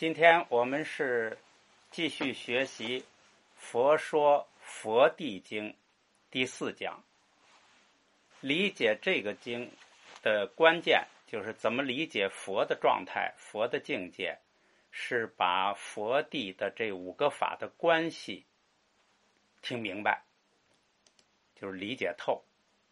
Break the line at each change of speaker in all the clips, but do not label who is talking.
今天我们是继续学习《佛说佛地经》第4讲。理解这个经的关键就是怎么理解佛的状态、佛的境界，是把佛地的这5个法的关系听明白，就是理解透。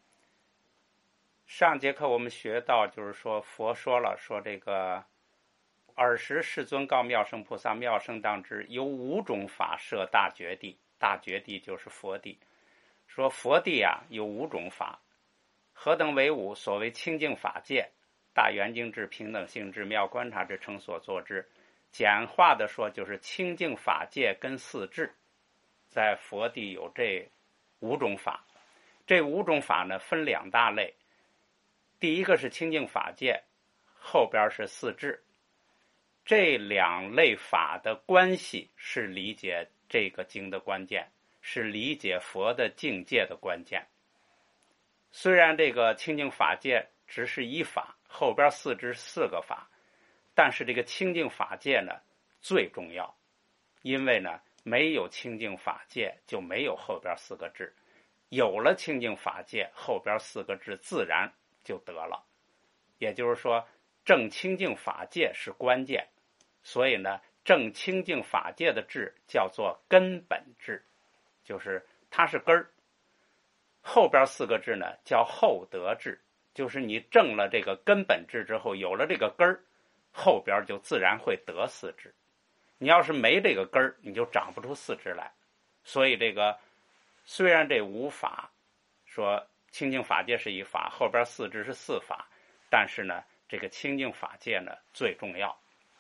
上节课我们学到，就是说佛说这个尔时世尊告妙胜菩萨：妙胜当知，有5种法摄大觉地。大觉地就是佛地。说佛地啊，有5种法。何等为5？所谓清净法界、大圆净智、平等性智、妙观察智、成所作智。简化的说，就是清净法界跟4智，在佛地有这5种法。这5种法呢，分2大类。第一个是清净法界，后边是4智。这2类法的关系是理解这个经的关键，是理解佛的境界的关键。虽然这个清净法界只是1法，后边4智4个法，但是这个清净法界呢最重要，因为呢没有清净法界就没有后边4个智，有了清净法界，后边4个智自然就得了。也就是说，正清净法界是关键，所以呢，正清净法界的智叫做根本智，就是它是根儿。后边4个智呢叫后得智，就是你正了这个根本智之后，有了这个根儿，后边就自然会得4智。你要是没这个根儿，你就长不出4智来。所以这个虽然这5法说清净法界是1法，后边4智是4法，但是呢，这个清净法界呢最重要。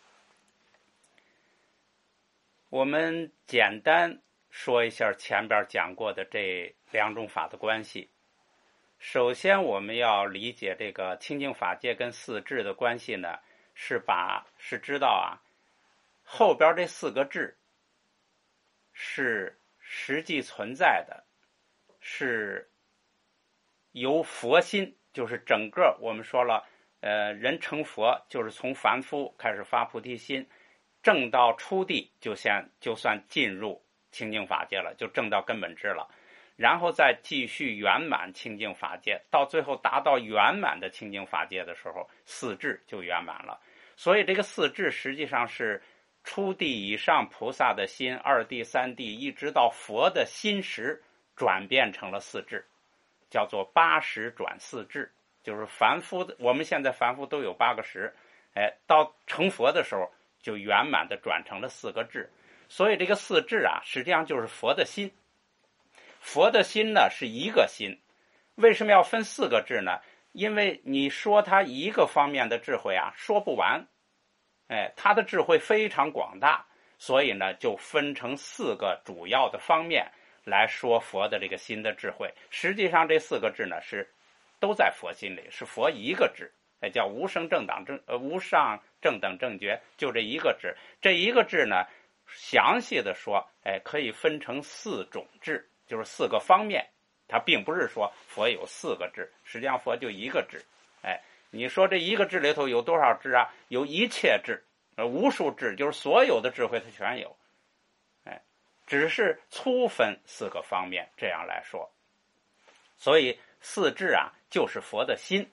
我们简单说一下前边讲过的这2种法的关系。首先我们要理解这个清净法界跟4智的关系呢，是知道啊，后边这4个智是实际存在的，是由佛心，就是整个我们说了，人成佛就是从凡夫开始发菩提心，证到初地就算进入清净法界了，就证到根本智了，然后再继续圆满清净法界，到最后达到圆满的清净法界的时候，4智就圆满了。所以这个4智实际上是初地以上菩萨的心，2地3地一直到佛的心识转变成了4智，叫做8识转4智，就是凡夫，我们现在凡夫都有8个识，到成佛的时候就圆满的转成了4个智。所以这个4智啊，实际上就是佛的心。佛的心呢是一个心。为什么要分4个智呢？因为你说他一个方面的智慧啊，说不完。他的智慧非常广大，所以呢就分成4个主要的方面来说佛的这个心的智慧。实际上这4个智呢都在佛心里，是佛一个智，叫无上正等正觉，就这一个智。这一个智呢，详细的说，可以分成4种智，就是4个方面。它并不是说佛有4个智，实际上佛就一个智。你说这一个智里头有多少智啊？有一切智，无数智，就是所有的智慧它全有。只是粗分4个方面这样来说。所以4智啊，就是佛的心。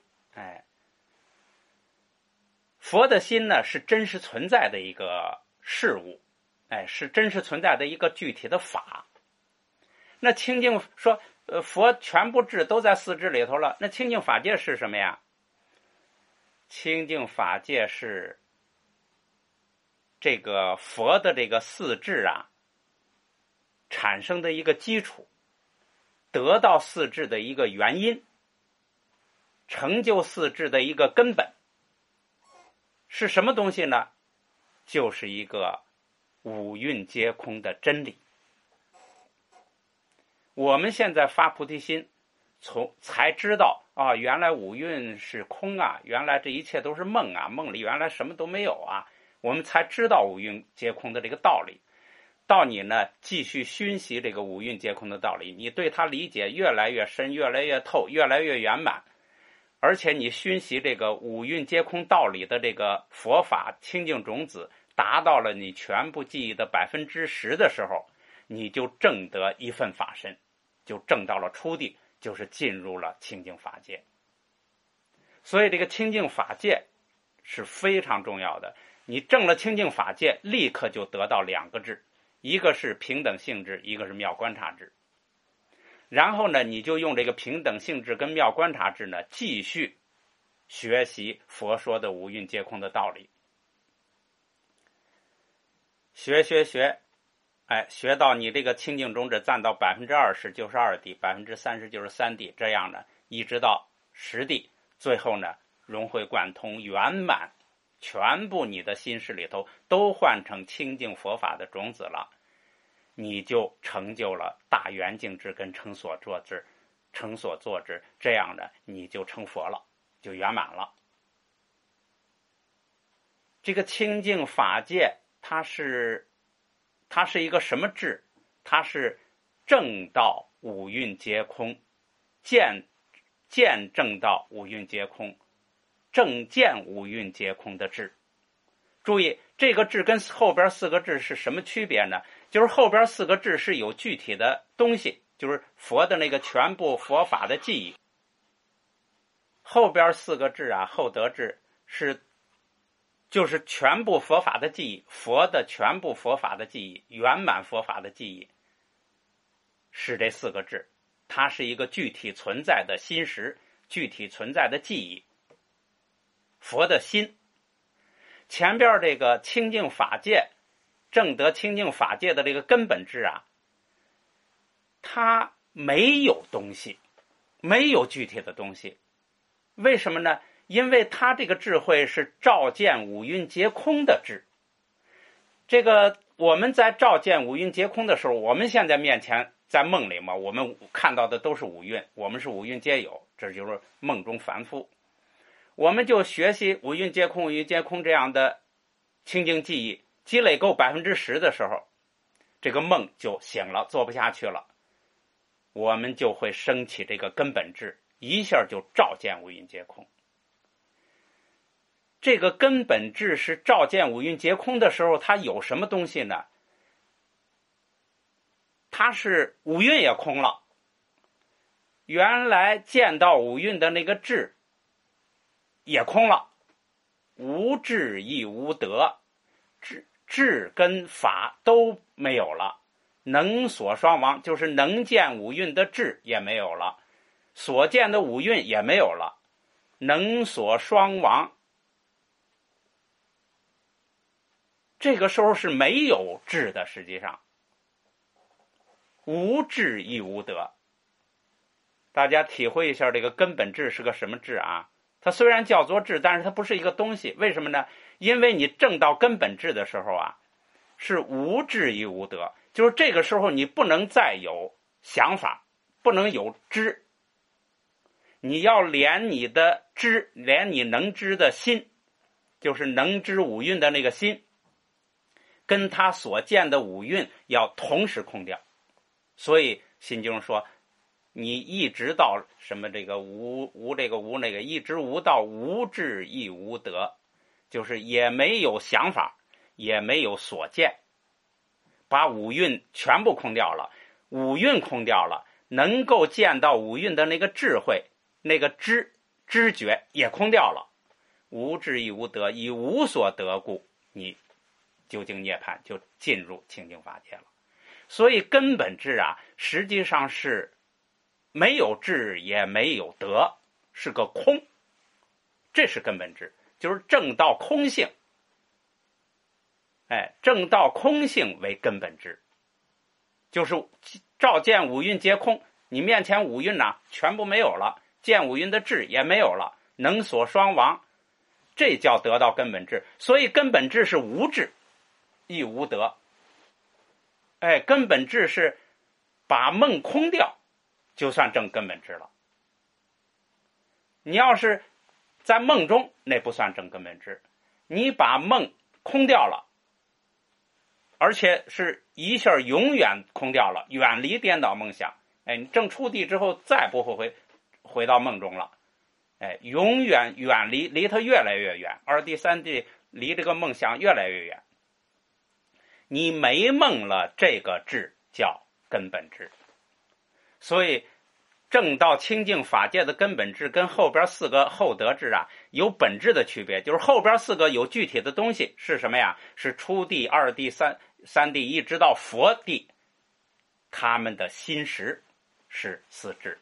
佛的心呢是真实存在的一个事物，是真实存在的一个具体的法。那清净说，佛全部智都在4智里头了，那清净法界是什么呀？清净法界是这个佛的这个4智啊产生的一个基础，得到4智的一个原因，成就4智的一个根本。是什么东西呢？就是一个5蕴皆空的真理。我们现在发菩提心，才知道啊，原来5蕴是空啊，原来这一切都是梦啊，梦里原来什么都没有啊，我们才知道5蕴皆空的这个道理。到你呢继续熏习这个5蕴皆空的道理，你对它理解越来越深，越来越透，越来越圆满。而且你熏习这个5蕴皆空道理的这个佛法清净种子， 达到了你全部记忆的10%的时候，你就证得一份法身，就证到了初地，就是进入了清净法界。所以这个清净法界是非常重要的。你证了清净法界，立刻就得到2个智，一个是平等性智，一个是妙观察智。然后呢，你就用这个平等性智跟妙观察智呢，继续学习佛说的五蕴皆空的道理。学，学到你这个清净种子占到20%就是2地，30%就是3地，这样呢，一直到10地，最后呢，融会贯通圆满，全部你的心识里头都换成清净佛法的种子了，你就成就了大圆净智跟成所作智，这样呢，你就成佛了，就圆满了。这个清净法界，它是一个什么智？它是证到五蕴皆空，见证到五蕴皆空，正见五蕴皆空的智。注意，这个智跟后边4个智是什么区别呢？就是后边4个智是有具体的东西，就是佛的那个全部佛法的记忆。后边4个智啊，后得智就是全部佛法的记忆，佛的全部佛法的记忆，圆满佛法的记忆，是这4个智。它是一个具体存在的心识，具体存在的记忆，佛的心。前边这个清净法界，证得清净法界的这个根本智啊，它没有东西，没有具体的东西。为什么呢？因为它这个智慧是照见五蕴皆空的智。这个我们在照见五蕴皆空的时候，我们现在面前在梦里嘛，我们看到的都是五蕴，我们是五蕴皆有，这就是梦中凡夫。我们就学习五蕴皆空，五蕴皆空这样的清净记忆，积累够10%的时候，这个梦就醒了，做不下去了，我们就会升起这个根本智，一下就照见五蕴皆空。这个根本智是照见五蕴皆空的时候，它有什么东西呢？它是五蕴也空了，原来见到五蕴的那个智也空了，无智亦无得，智跟法都没有了，能所双亡，就是能见五蕴的智也没有了，所见的五蕴也没有了，能所双亡。这个时候是没有智的，实际上无智亦无得。大家体会一下这个根本智是个什么智啊？它虽然叫做智，但是它不是一个东西。为什么呢？因为你证到根本智的时候啊，是无智亦无得，就是这个时候你不能再有想法，不能有知，你要连你的知，连你能知的心，就是能知五蕴的那个心，跟他所见的五蕴要同时空掉。所以心经说，你一直到什么这个无这个无那个，一直无到无智亦无得，就是也没有想法，也没有所见，把五蕴全部空掉了，五蕴空掉了，能够见到五蕴的那个智慧，那个知觉也空掉了，无智亦无得，以无所得故，你究竟涅槃，就进入清净法界了。所以根本智啊，实际上是没有智也没有得，是个空，这是根本智，就是证到空性。证到空性为根本智，就是照见五蕴皆空，你面前五蕴啊全部没有了，见五蕴的智也没有了，能所双亡，这叫得到根本智。所以根本智是无智亦无得。根本智是把梦空掉，就算证根本智了。你要是在梦中，那不算证根本智。你把梦空掉了，而且是一下永远空掉了，远离颠倒梦想。你证初地之后，再不会回到梦中了。永远远离它越来越远，二地三地离这个梦想越来越远。 你没梦了，这个智叫根本智。所以正道清净法界的根本智跟后边4个后得智啊有本质的区别，就是后边4个有具体的东西是什么呀？是初地、二地、三地一直到佛地，他们的心识是4智，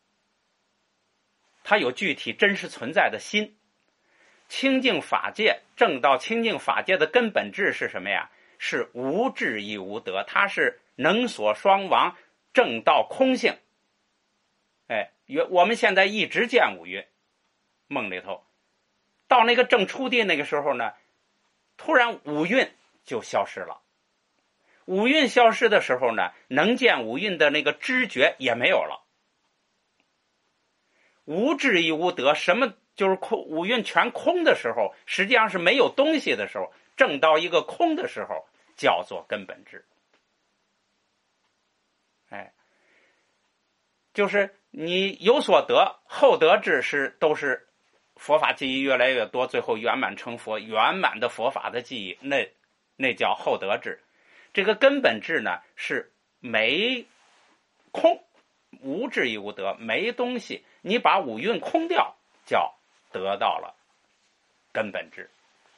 它有具体真实存在的心。清净法界，正道清净法界的根本智是什么呀？是无智亦无得，它是能所双亡，正道空性。我们现在一直见五蕴，梦里头，到那个正初地那个时候呢，突然五蕴就消失了。五蕴消失的时候呢，能见五蕴的那个知觉也没有了。无智亦无得，什么就是五蕴全空的时候，实际上是没有东西的时候，正到一个空的时候，叫做根本智。就是你有所得，后得智都是佛法记忆越来越多，最后圆满成佛，圆满的佛法的记忆，那叫后得智。这个根本智呢，是没空，无智亦无得，没东西，你把五蕴空掉，叫得到了根本智。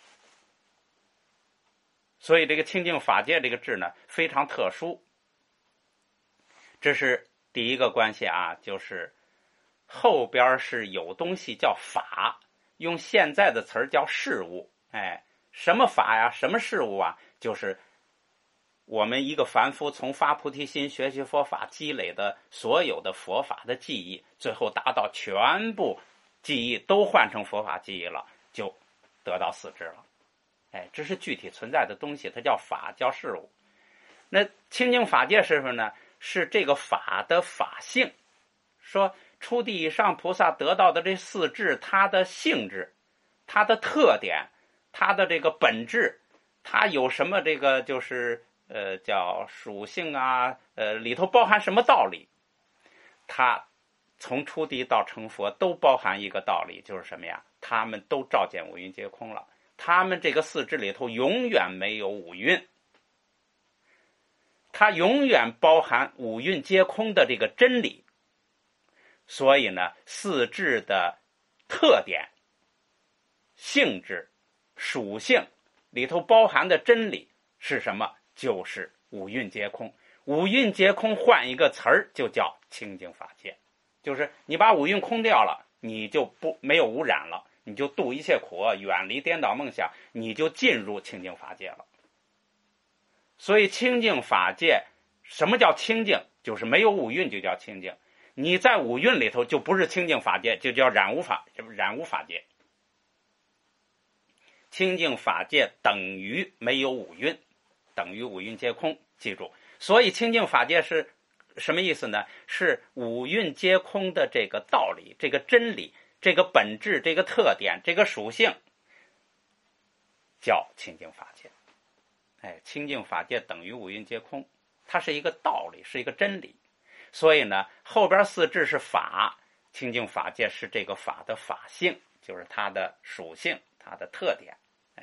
所以这个清净法界这个智呢，非常特殊。这是第一个关系啊，就是后边是有东西叫法，用现在的词儿叫事物。什么法呀？什么事物啊？就是我们一个凡夫从发菩提心学习佛法积累的所有的佛法的记忆，最后达到全部记忆都换成佛法记忆了，就得到4智了。这是具体存在的东西，它叫法，叫事物。那清净法界是什么呢？是这个法的法性。说初地以上菩萨得到的这4智，它的性质，它的特点，它的这个本质，它有什么这个就是叫属性啊，里头包含什么道理？它从初地到成佛都包含一个道理，就是什么呀？他们都照见五蕴皆空了，他们这个4智里头永远没有五蕴，它永远包含五蕴皆空的这个真理。所以呢，4智的特点、性质、属性里头包含的真理是什么？就是五蕴皆空。五蕴皆空换一个词儿就叫清净法界，就是你把五蕴空掉了，你就没有污染了，你就度一切苦，远离颠倒梦想，你就进入清净法界了。所以清净法界，什么叫清净？就是没有五蕴就叫清净。你在五蕴里头就不是清净法界，就叫染污法界。清净法界等于没有五蕴，等于五蕴皆空，记住。所以清净法界是什么意思呢？是五蕴皆空的这个道理，这个真理，这个本质，这个特点，这个属性，叫清净法界。清净法界等于五蕴皆空，它是一个道理，是一个真理。所以呢，后边4智是法，清净法界是这个法的法性，就是它的属性，它的特点。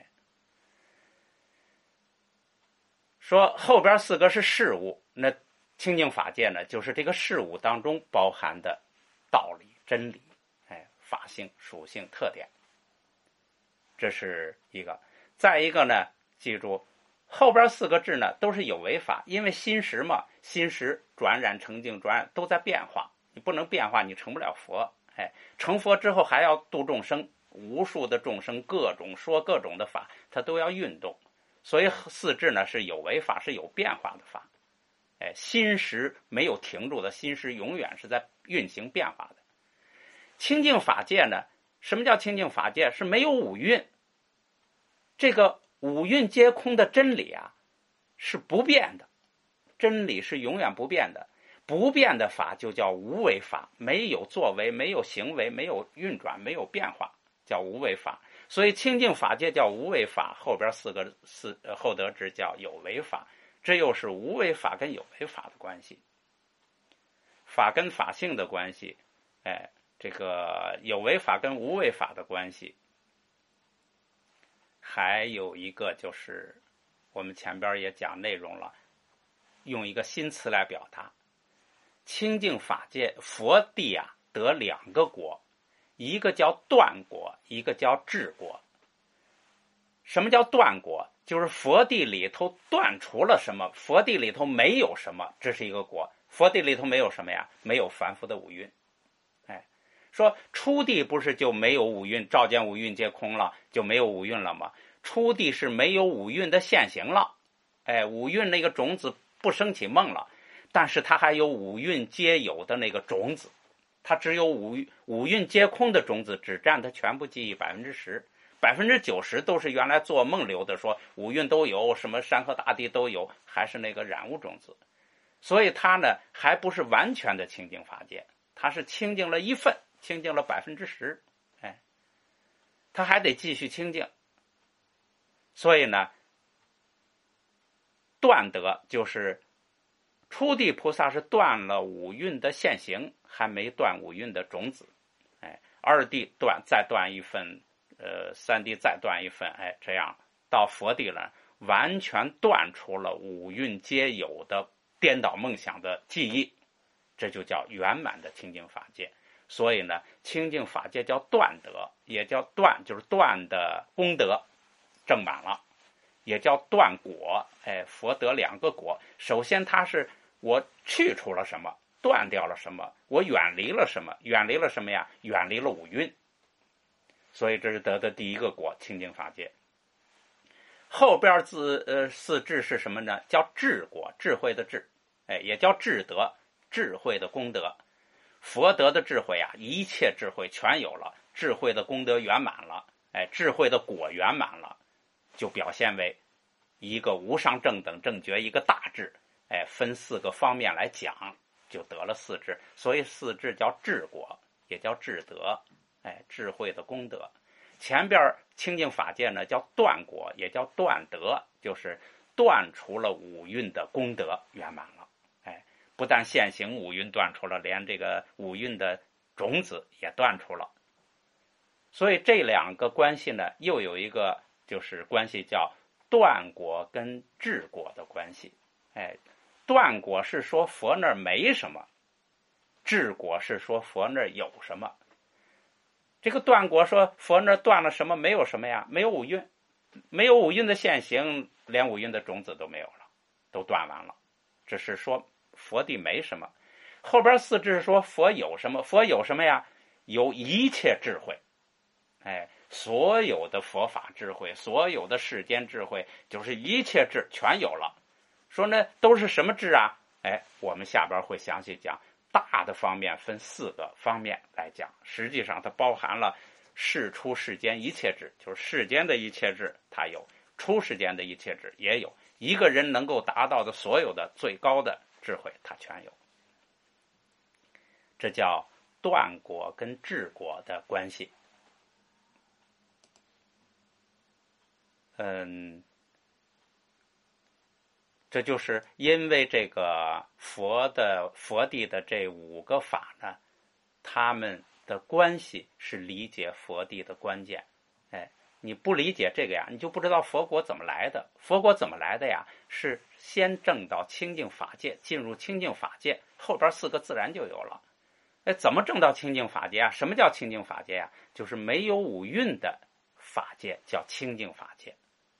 说后边4个是事物，那清净法界呢，就是这个事物当中包含的道理、真理，法性、属性、特点。这是一个。再一个呢，记住后边4个智呢都是有为法，因为心识嘛，心识转染成净，转染都在变化，你不能变化，你成不了佛。成佛之后还要度众生，无数的众生，各种说各种的法，它都要运动。所以4智呢是有为法，是有变化的法。心识没有停住的，心识永远是在运行变化的。清净法界呢，什么叫清净法界？是没有五蕴，这个五蕴皆空的真理啊，是不变的，真理是永远不变的。不变的法就叫无为法，没有作为，没有行为，没有运转，没有变化，叫无为法。所以清净法界叫无为法，后边4个后得智叫有为法，这又是无为法跟有为法的关系，法跟法性的关系，这个有为法跟无为法的关系。还有一个就是我们前边也讲内容了，用一个新词来表达。清净法界，佛地啊得2个果，一个叫断果，一个叫治果。什么叫断果？就是佛地里头断除了什么，佛地里头没有什么，这是一个果。佛地里头没有什么呀？没有凡夫的五蕴。说初地不是就没有五蕴，照见五蕴皆空了，就没有五蕴了吗？初地是没有五蕴的现行了，五蕴那个种子不升起梦了，但是它还有五蕴皆有的那个种子，它只有五蕴皆空的种子只占它全部记忆10%，90%都是原来做梦留的，说五蕴都有，什么山河大地都有，还是那个染物种子，所以它呢还不是完全的清净法界，它是清净了一份，清净了10%，它还得继续清净。所以呢，断得就是初地菩萨是断了五蕴的现行，还没断五蕴的种子。二地断，再断一份，三地再断一份，这样到佛地了，完全断除了五蕴皆有的颠倒梦想的记忆，这就叫圆满的清净法界。所以呢，清净法界叫断得，也叫断，就是断的功德正满了，也叫断果。佛得2个果，首先它是我去除了什么，断掉了什么，我远离了什么，远离了什么呀？远离了五蕴。所以这是得的第一个果，清净法界。后边4智是什么呢？叫智果，智慧的智，也叫智德，智慧的功德。佛得的智慧啊，一切智慧全有了，智慧的功德圆满了，智慧的果圆满了，就表现为一个无上正等正觉，一个大智，分4个方面来讲，就得了4智。所以4智叫智果，也叫智德，智慧的功德。前边清净法界呢叫断果，也叫断德，就是断除了五蕴的功德圆满了。不但现行五蕴断除了，连这个五蕴的种子也断除了。所以这2个关系呢，又有一个就是关系叫断果跟治果的关系。断果是说佛那儿没什么，治果是说佛那儿有什么。这个断果说佛那儿断了什么？没有什么呀，没有五蕴，没有五蕴的现行，连五蕴的种子都没有了，都断完了。只是说佛地没什么。后边4智是说佛有什么？佛有什么呀？有一切智慧。所有的佛法智慧，所有的世间智慧，就是一切智全有了。说呢都是什么智啊？我们下边会详细讲。大的方面分4个方面来讲，实际上它包含了世出世间一切智，就是世间的一切智它有，出世间的一切智也有，一个人能够达到的所有的最高的智慧它全有。这叫断果跟治果的关系。这就是因为这个佛地的这5个法呢，他们的关系是理解佛地的关键。你不理解这个呀，你就不知道佛国怎么来的。佛国怎么来的呀？是先证到清净法界，进入清净法界，后边4个自然就有了。怎么证到清净法界啊？什么叫清净法界呀？就是没有五蕴的法界叫清净法界。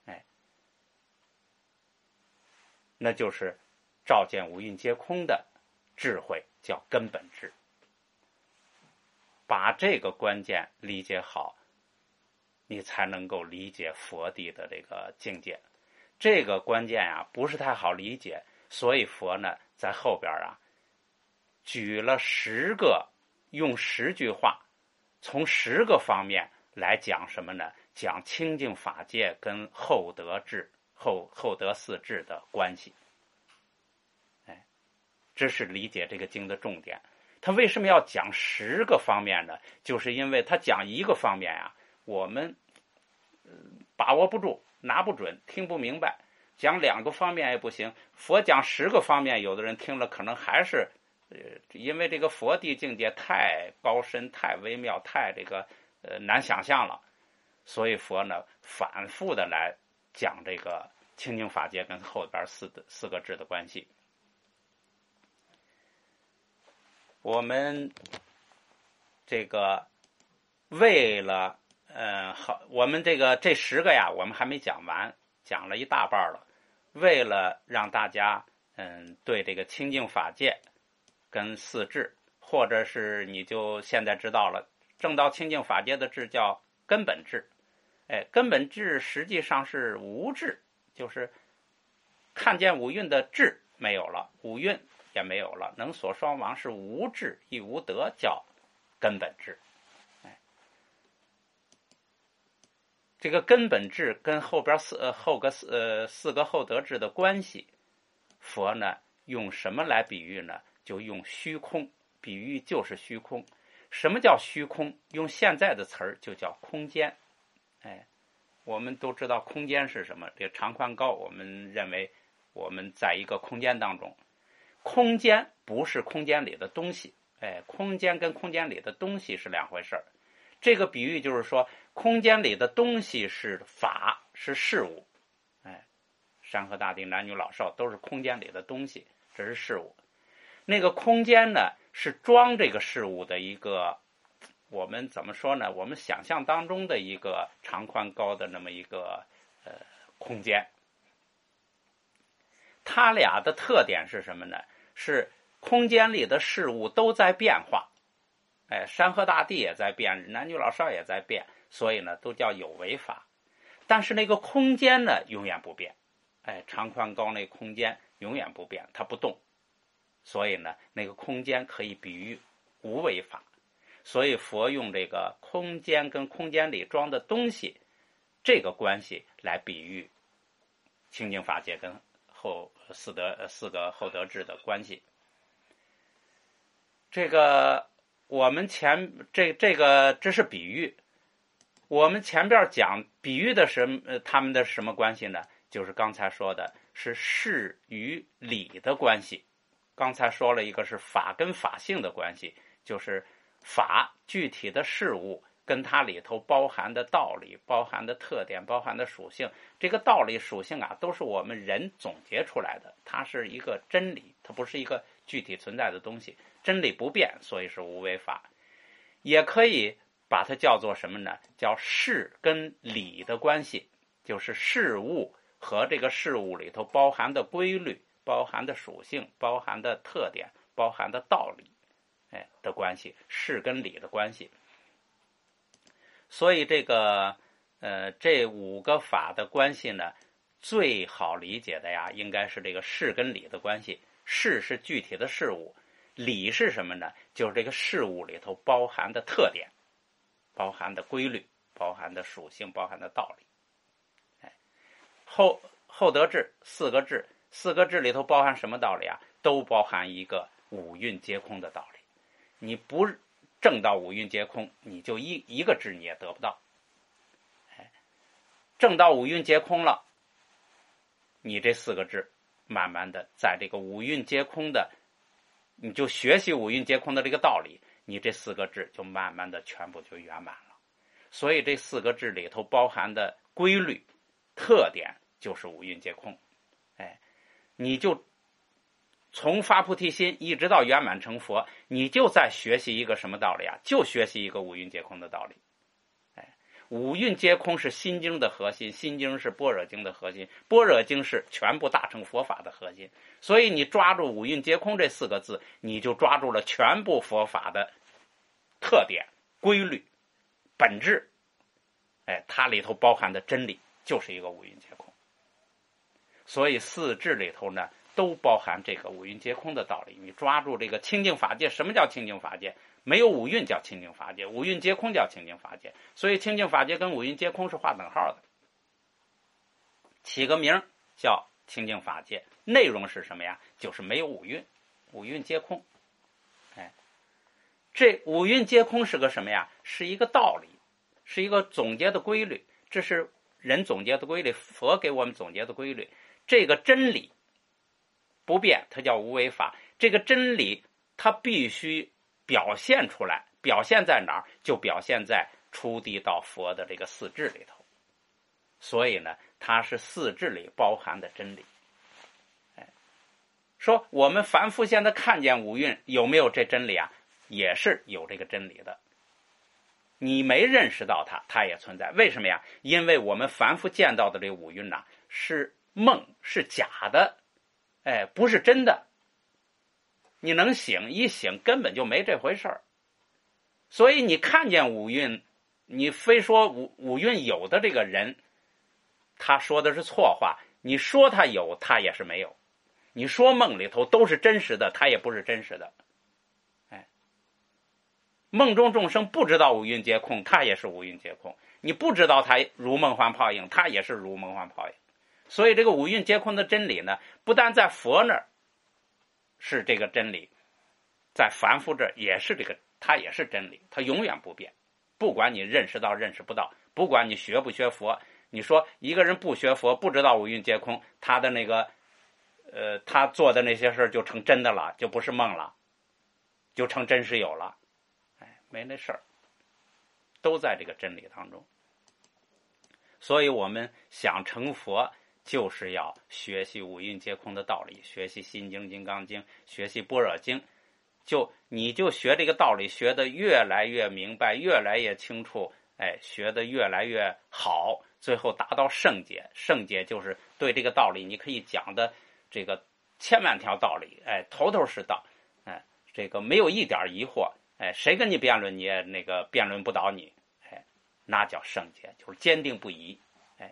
那就是照见五蕴皆空的智慧叫根本智。把这个关键理解好，你才能够理解佛地的这个境界。这个关键啊不是太好理解，所以佛呢在后边举了用10句话，从10个方面来讲什么呢？讲清净法界跟后得智后得4智的关系。这是理解这个经的重点。他为什么要讲10个方面呢？就是因为他讲一个方面呀，我们把握不住，拿不准，听不明白。讲2个方面也不行。佛讲10个方面，有的人听了可能还是因为这个佛地境界太高深、太微妙、太这个难想象了，所以佛呢反复的来讲这个清净法界跟后边四个智的关系。我们这个为了好，我们这10个呀，我们还没讲完，讲了一大半了。为了让大家对这个清净法界跟四智，或者是你就现在知道了，正道清净法界的智叫根本智。根本智实际上是无智，就是看见五蕴的智没有了，五蕴也没有了，能所双亡是无智亦无得，叫根本智。这个根本智跟后边四个后得智的关系，佛呢用什么来比喻呢？就用虚空比喻，就是虚空。什么叫虚空？用现在的词儿就叫空间。我们都知道空间是什么，这个长宽高，我们认为我们在一个空间当中，空间不是空间里的东西，空间跟空间里的东西是两回事儿。这个比喻就是说，空间里的东西是法，是事物，山河大地、男女老少都是空间里的东西，这是事物。那个空间呢，是装这个事物的一个，我们怎么说呢？我们想象当中的一个长宽高的那么一个空间。它俩的特点是什么呢？是空间里的事物都在变化，山河大地也在变，男女老少也在变，所以呢都叫有为法。但是那个空间呢永远不变，长宽高那空间永远不变，它不动，所以呢那个空间可以比喻无为法。所以佛用这个空间跟空间里装的东西这个关系来比喻清净法界跟四个后得智的关系。这个我们这是比喻。我们前边讲比喻的他们的什么关系呢？就是刚才说的是事与理的关系。刚才说了一个是法跟法性的关系，就是法具体的事物跟它里头包含的道理、包含的特点、包含的属性，这个道理属性啊都是我们人总结出来的，它是一个真理，它不是一个具体存在的东西，真理不变，所以是无为法。也可以把它叫做什么呢？叫事跟理的关系，就是事物和这个事物里头包含的规律、包含的属性、包含的特点、包含的道理的关系，事跟理的关系。所以这个这5个法的关系呢，最好理解的呀，应该是这个事跟理的关系。事是具体的事物，理是什么呢？就是这个事物里头包含的特点、包含的规律、包含的属性、包含的道理。后得智四个智里头包含什么道理啊？都包含一个五蕴皆空的道理。你不证到五蕴皆空，你就一个智你也得不到。证到五蕴皆空了，你这4个智慢慢的在这个五蕴皆空的，你就学习五蕴皆空的这个道理，你这4个智就慢慢的全部就圆满了。所以这4个智里头包含的规律、特点就是五蕴皆空。你就从发菩提心一直到圆满成佛，你就在学习一个什么道理啊？就学习一个五蕴皆空的道理。五蕴皆空是心经的核心，心经是般若经的核心，般若经是全部大乘佛法的核心。所以你抓住五蕴皆空这4个字，你就抓住了全部佛法的特点、规律、本质。它里头包含的真理就是一个五蕴皆空。所以4智里头呢都包含这个五蕴皆空的道理。你抓住这个清净法界，什么叫清净法界？没有五蕴叫清净法界，五蕴皆空叫清净法界。所以清净法界跟五蕴皆空是划等号的。起个名叫清净法界，内容是什么呀？就是没有五蕴，五蕴皆空。这五蕴皆空是个什么呀？是一个道理，是一个总结的规律，这是人总结的规律，佛给我们总结的规律。这个真理不变，它叫无为法。这个真理它必须表现出来，表现在哪儿？就表现在初地到佛的这个4智里头。 所以呢，它是四智里包含的真理。说我们凡夫现在看见五蕴有没有这真理啊？也是有这个真理的。你没认识到它，它也存在。为什么呀？因为我们凡夫见到的这五蕴呐，是梦，是假的，不是真的。你能醒一醒，根本就没这回事儿。所以你看见五蕴，你非说五蕴有的这个人，他说的是错话。你说他有，他也是没有。你说梦里头都是真实的，它也不是真实的。梦中众生不知道五蕴皆空，它也是五蕴皆空。你不知道它如梦幻泡影，它也是如梦幻泡影。所以这个五蕴皆空的真理呢，不但在佛那儿是这个真理，在凡夫这儿也是这个，它也是真理，它永远不变。不管你认识到认识不到，不管你学不学佛，你说一个人不学佛，不知道五蕴皆空，他的那个他做的那些事就成真的了，就不是梦了，就成真实有了。没那事儿，都在这个真理当中。所以我们想成佛，就是要学习五蕴皆空的道理，学习心经、金刚经，学习般若经。你就学这个道理，学得越来越明白，越来越清楚，学得越来越好，最后达到圣解。圣解就是对这个道理，你可以讲的这个千万条道理，头头是道，这个没有一点疑惑。谁跟你辩论，你也那个辩论不倒你，那叫圣洁，就是坚定不移。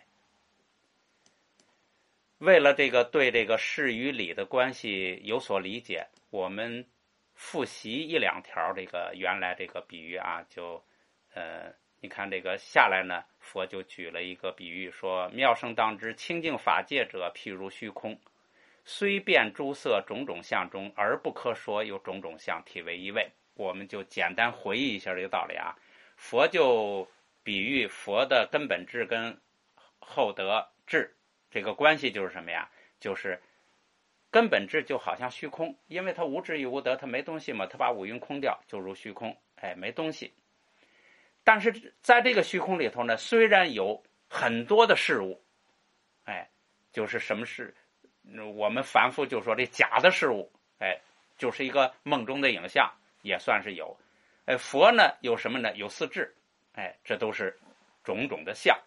为了这个对这个事与理的关系有所理解，我们复习一两条这个原来这个比喻啊，你看这个下来呢，佛就举了一个比喻，说妙圣当知，清净法界者，譬如虚空，虽变诸色种种相中，而不可说有种种相，体为一味。我们就简单回忆一下这个道理啊。佛就比喻佛的根本智跟后得智这个关系就是什么呀？就是根本智就好像虚空，因为它无智亦无得，它没东西嘛，它把五蕴空掉，就如虚空，没东西。但是在这个虚空里头呢，虽然有很多的事物，就是什么事，我们凡夫就说这假的事物，就是一个梦中的影像，也算是有。佛呢有什么呢？有四智，这都是种种的相。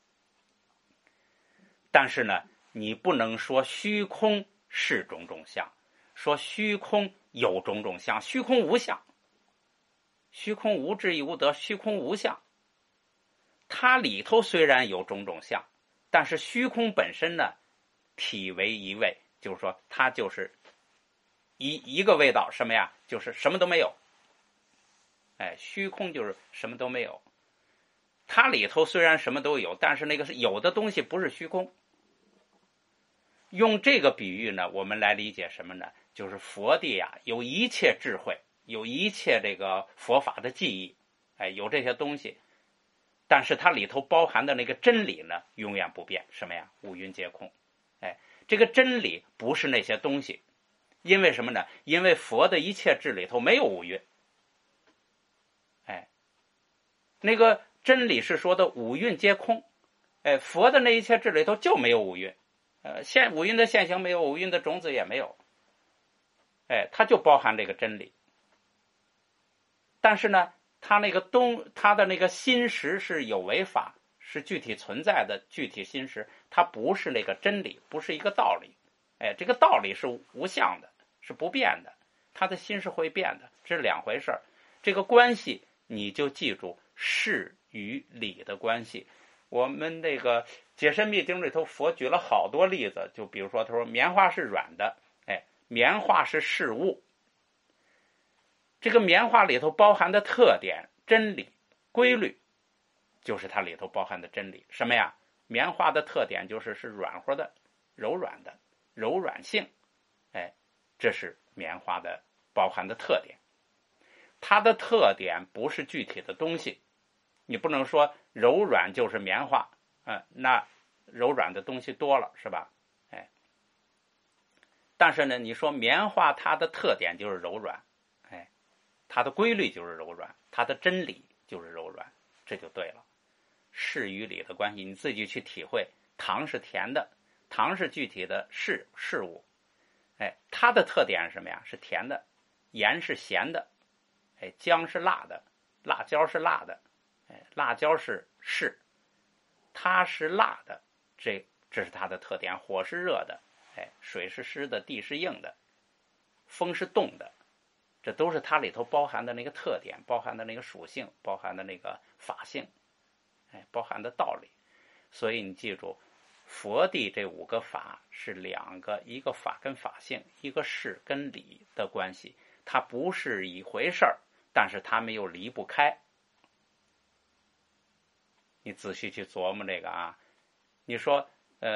但是呢，你不能说虚空是种种相，说虚空有种种相，虚空无相，虚空无智亦无得，虚空无相。它里头虽然有种种相，但是虚空本身呢，体为一味，就是说它就是一个味道，什么呀？就是什么都没有。虚空就是什么都没有。它里头虽然什么都有，但是那个是有的东西不是虚空。用这个比喻呢，我们来理解什么呢？就是佛地呀，有一切智慧，有一切这个佛法的记忆，有这些东西，但是它里头包含的那个真理呢，永远不变。什么呀？五蕴皆空。这个真理不是那些东西，因为什么呢？因为佛的一切智里头没有五蕴。那个真理是说的五蕴皆空，佛的那一切智里头就没有五蕴，五蕴的现行没有，五蕴的种子也没有，它就包含这个真理。但是呢，它的那个心识是有为法，是具体存在的具体心识，它不是那个真理，不是一个道理。这个道理是无相的，是不变的，它的心是会变的，这是两回事。这个关系你就记住事与理的关系。我们那个解深密经里头，佛举了好多例子，就比如说他说棉花是软的，棉花是事物。这个棉花里头包含的特点、真理、规律，就是它里头包含的真理。什么呀？棉花的特点就是软和的、柔软的、柔软性，这是棉花的包含的特点。它的特点不是具体的东西，你不能说柔软就是棉花，那柔软的东西多了，是吧？但是呢，你说棉花它的特点就是柔软，它的规律就是柔软，它的真理就是柔软，这就对了。 事与理的关系，你自己去体会。糖是甜的，糖是具体的事物，它的特点是什么呀？是甜的，盐是咸的，姜是辣的，辣椒是辣的，辣椒是湿，它是辣的，这是它的特点。火是热的，水是湿的，地是硬的，风是动的，这都是它里头包含的那个特点，包含的那个属性，包含的那个法性，包含的道理。所以你记住，佛地这5个法是2个，一个法跟法性，一个事跟理的关系，它不是一回事儿，但是它们又离不开。你仔细去琢磨这个啊，你说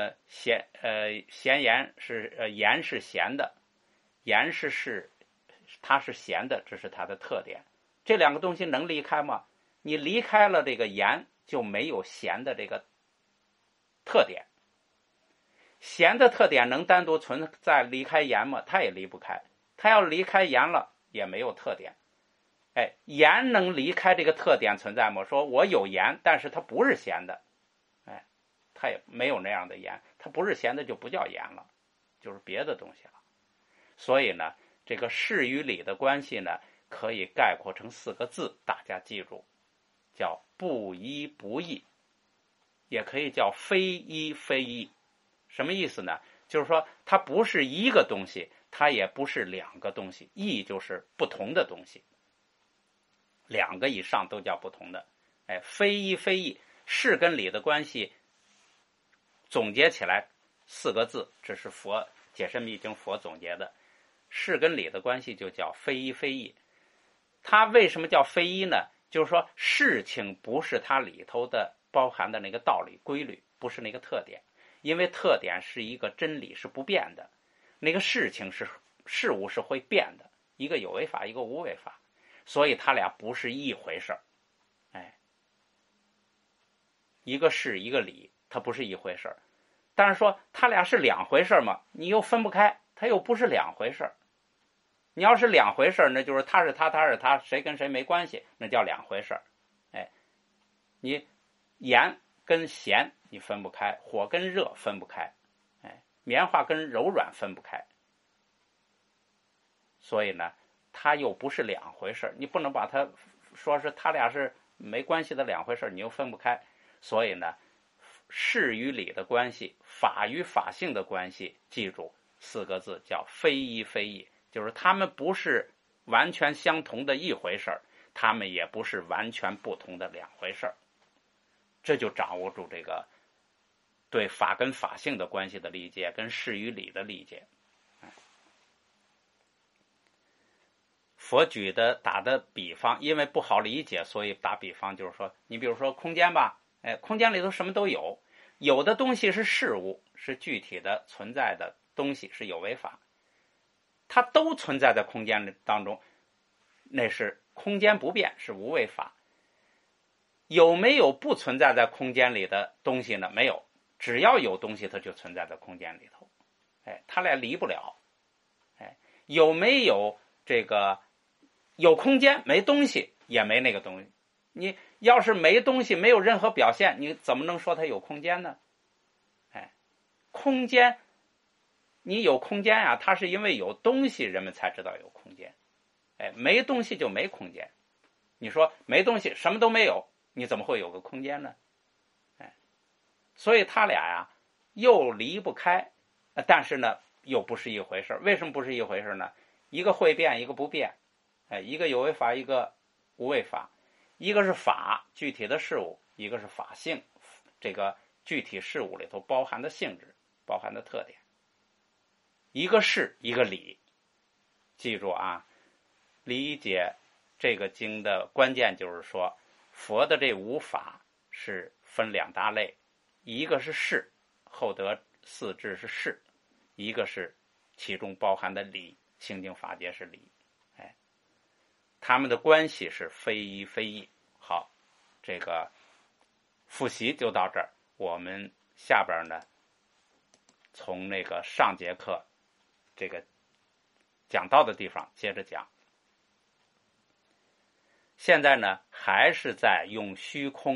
咸盐是盐是咸的，盐是它是咸的，这是它的特点。这2个东西能离开吗？你离开了这个盐，就没有咸的这个特点。咸的特点能单独存在离开盐吗？它也离不开。它要离开盐了，也没有特点。盐能离开这个特点存在吗？说我有盐，但是它不是咸的，它也没有那样的盐，它不是咸的就不叫盐了，就是别的东西了。所以呢，这个事与理的关系呢，可以概括成4个字，大家记住，叫不一不异，也可以叫非一非异。什么意思呢？就是说它不是一个东西，它也不是2个东西，异就是不同的东西，2个以上都叫不同的。非一非异，事跟理的关系总结起来4个字，这是佛解深密经佛总结的。事跟理的关系就叫非一非异。它为什么叫非一呢？就是说事情不是它里头的包含的那个道理规律，不是那个特点，因为特点是一个真理，是不变的，那个事情是事物是会变的，一个有为法，一个无为法，所以它俩不是一回事儿。一个事一个理，它不是一回事儿。但是说它俩是2回事儿嘛，你又分不开，它又不是2回事儿。你要是2回事儿，那就是他是他，他是他，谁跟谁没关系，那叫2回事儿。你盐跟咸你分不开，火跟热分不开，棉花跟柔软分不开。所以呢，它又不是2回事儿，你不能把它说是它俩是没关系的2回事儿，你又分不开。所以呢，事与理的关系，法与法性的关系，记住4个字叫非一非异，就是它们不是完全相同的一回事儿，它们也不是完全不同的2回事儿。这就掌握住这个对法跟法性的关系的理解，跟事与理的理解。佛打的比方，因为不好理解，所以打比方就是说，你比如说空间吧，空间里头什么都有，有的东西是事物，是具体的存在的东西，是有为法，它都存在在空间当中，那是空间不变，是无为法。有没有不存在在空间里的东西呢？没有，只要有东西，它就存在在空间里头，它俩离不了。有没有这个有空间没东西，也没那个东西。你要是没东西，没有任何表现，你怎么能说它有空间呢？空间，你有空间啊，它是因为有东西，人们才知道有空间。没东西就没空间。你说没东西，什么都没有，你怎么会有个空间呢？所以它俩呀，又离不开，但是呢，又不是一回事。为什么不是一回事呢？一个会变，一个不变。一个有为法，一个无为法。一个是法，具体的事物；一个是法性，这个具体事物里头包含的性质，包含的特点。一个事，一个理。记住啊，理解这个经的关键就是说，佛的这5法是分2大类，一个是事，后得4智是事；一个是其中包含的理，清净法界是理。他们的关系是非一非异。好，这个复习就到这儿，我们下边呢，从那个上节课这个讲到的地方接着讲。现在呢，还是在用虚空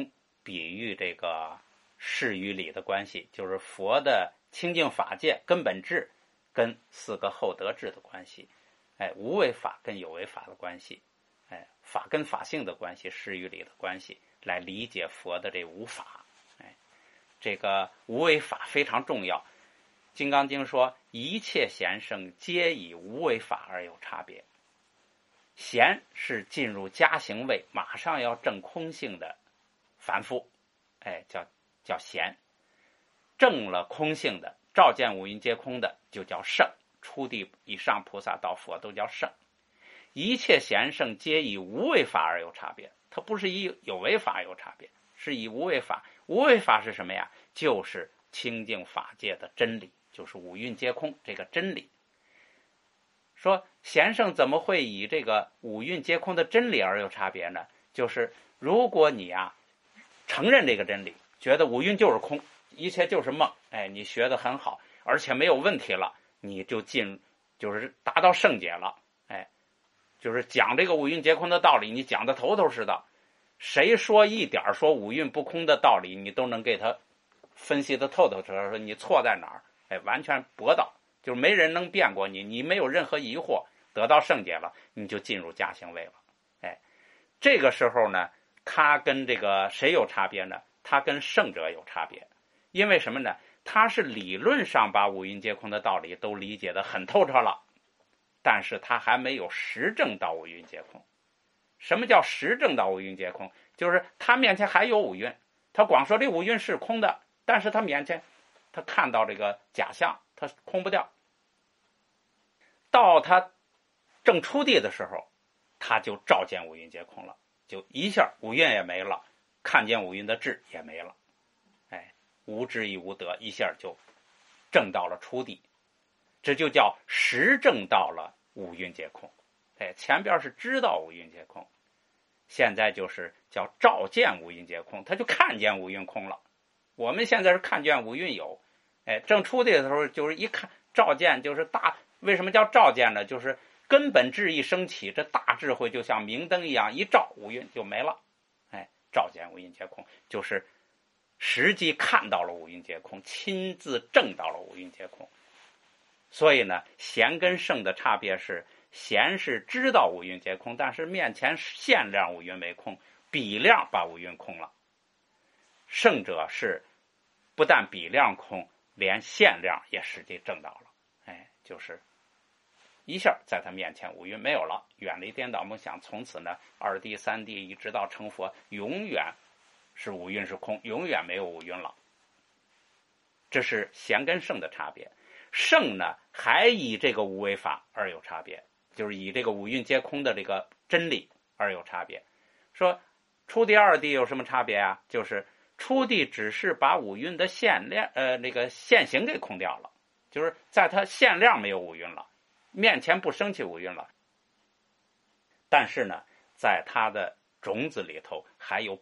比喻这个事与理的关系，就是佛的清净法界根本智跟四个后得智的关系，无为法跟有为法的关系，法跟法性的关系，事与理的关系，来理解佛的这无法。这个无为法非常重要。金刚经说，一切贤圣皆以无为法而有差别。贤是进入加行位，马上要证空性的凡夫，叫贤。证了空性的，照见五蕴皆空的，就叫圣。初地以上菩萨到佛都叫圣。一切贤圣皆以无为法而有差别，它不是以有为法有差别，是以无为法。无为法是什么呀？就是清净法界的真理，就是五蕴皆空这个真理。说贤圣怎么会以这个五蕴皆空的真理而有差别呢？就是如果你承认这个真理，觉得五蕴就是空，一切就是梦，你学得很好，而且没有问题了，你就是达到圣解了，就是讲这个五蕴皆空的道理，你讲得头头是道，谁说一点说五蕴不空的道理，你都能给他分析得透透彻彻，说你错在哪儿，完全驳倒，就是没人能辩过你，你没有任何疑惑，得到圣解了，你就进入加行位了。这个时候呢，他跟这个谁有差别呢？他跟圣者有差别。因为什么呢？他是理论上把五蕴皆空的道理都理解得很透彻了，但是他还没有实证到五蕴皆空。什么叫实证到五蕴皆空？就是他面前还有五蕴，他光说这五蕴是空的，但是他面前他看到这个假象，他空不掉。到他正初地的时候，他就照见五蕴皆空了，就一下五蕴也没了，看见五蕴的智也没了，无智亦无得，一下就证到了初地，这就叫实证到了五蕴皆空。前边是知道五蕴皆空，现在就是叫照见五蕴皆空，他就看见五蕴空了。我们现在是看见五蕴有，正初地的时候就是一看照见，就是大。为什么叫照见呢？就是根本智一升起，这大智慧就像明灯一样，一照五蕴就没了。照见五蕴皆空，就是实际看到了五蕴皆空，亲自证到了五蕴皆空。所以呢，贤跟圣的差别是，贤是知道五蕴皆空，但是面前限量五蕴为空，比量把五蕴空了。圣者是不但比量空，连限量也实际证到了。就是一下在他面前五蕴没有了，远离颠倒梦想，从此呢二谛三谛一直到成佛，永远是五蕴是空，永远没有五蕴了。这是贤跟圣的差别。圣呢还以这个无为法而有差别，就是以这个五蕴皆空的这个真理而有差别。说初地二谛有什么差别啊？就是初地只是把五蕴的限量那个现行给空掉了，就是在它限量没有五蕴了，面前不升起五蕴了。但是呢，在它的种子里头还有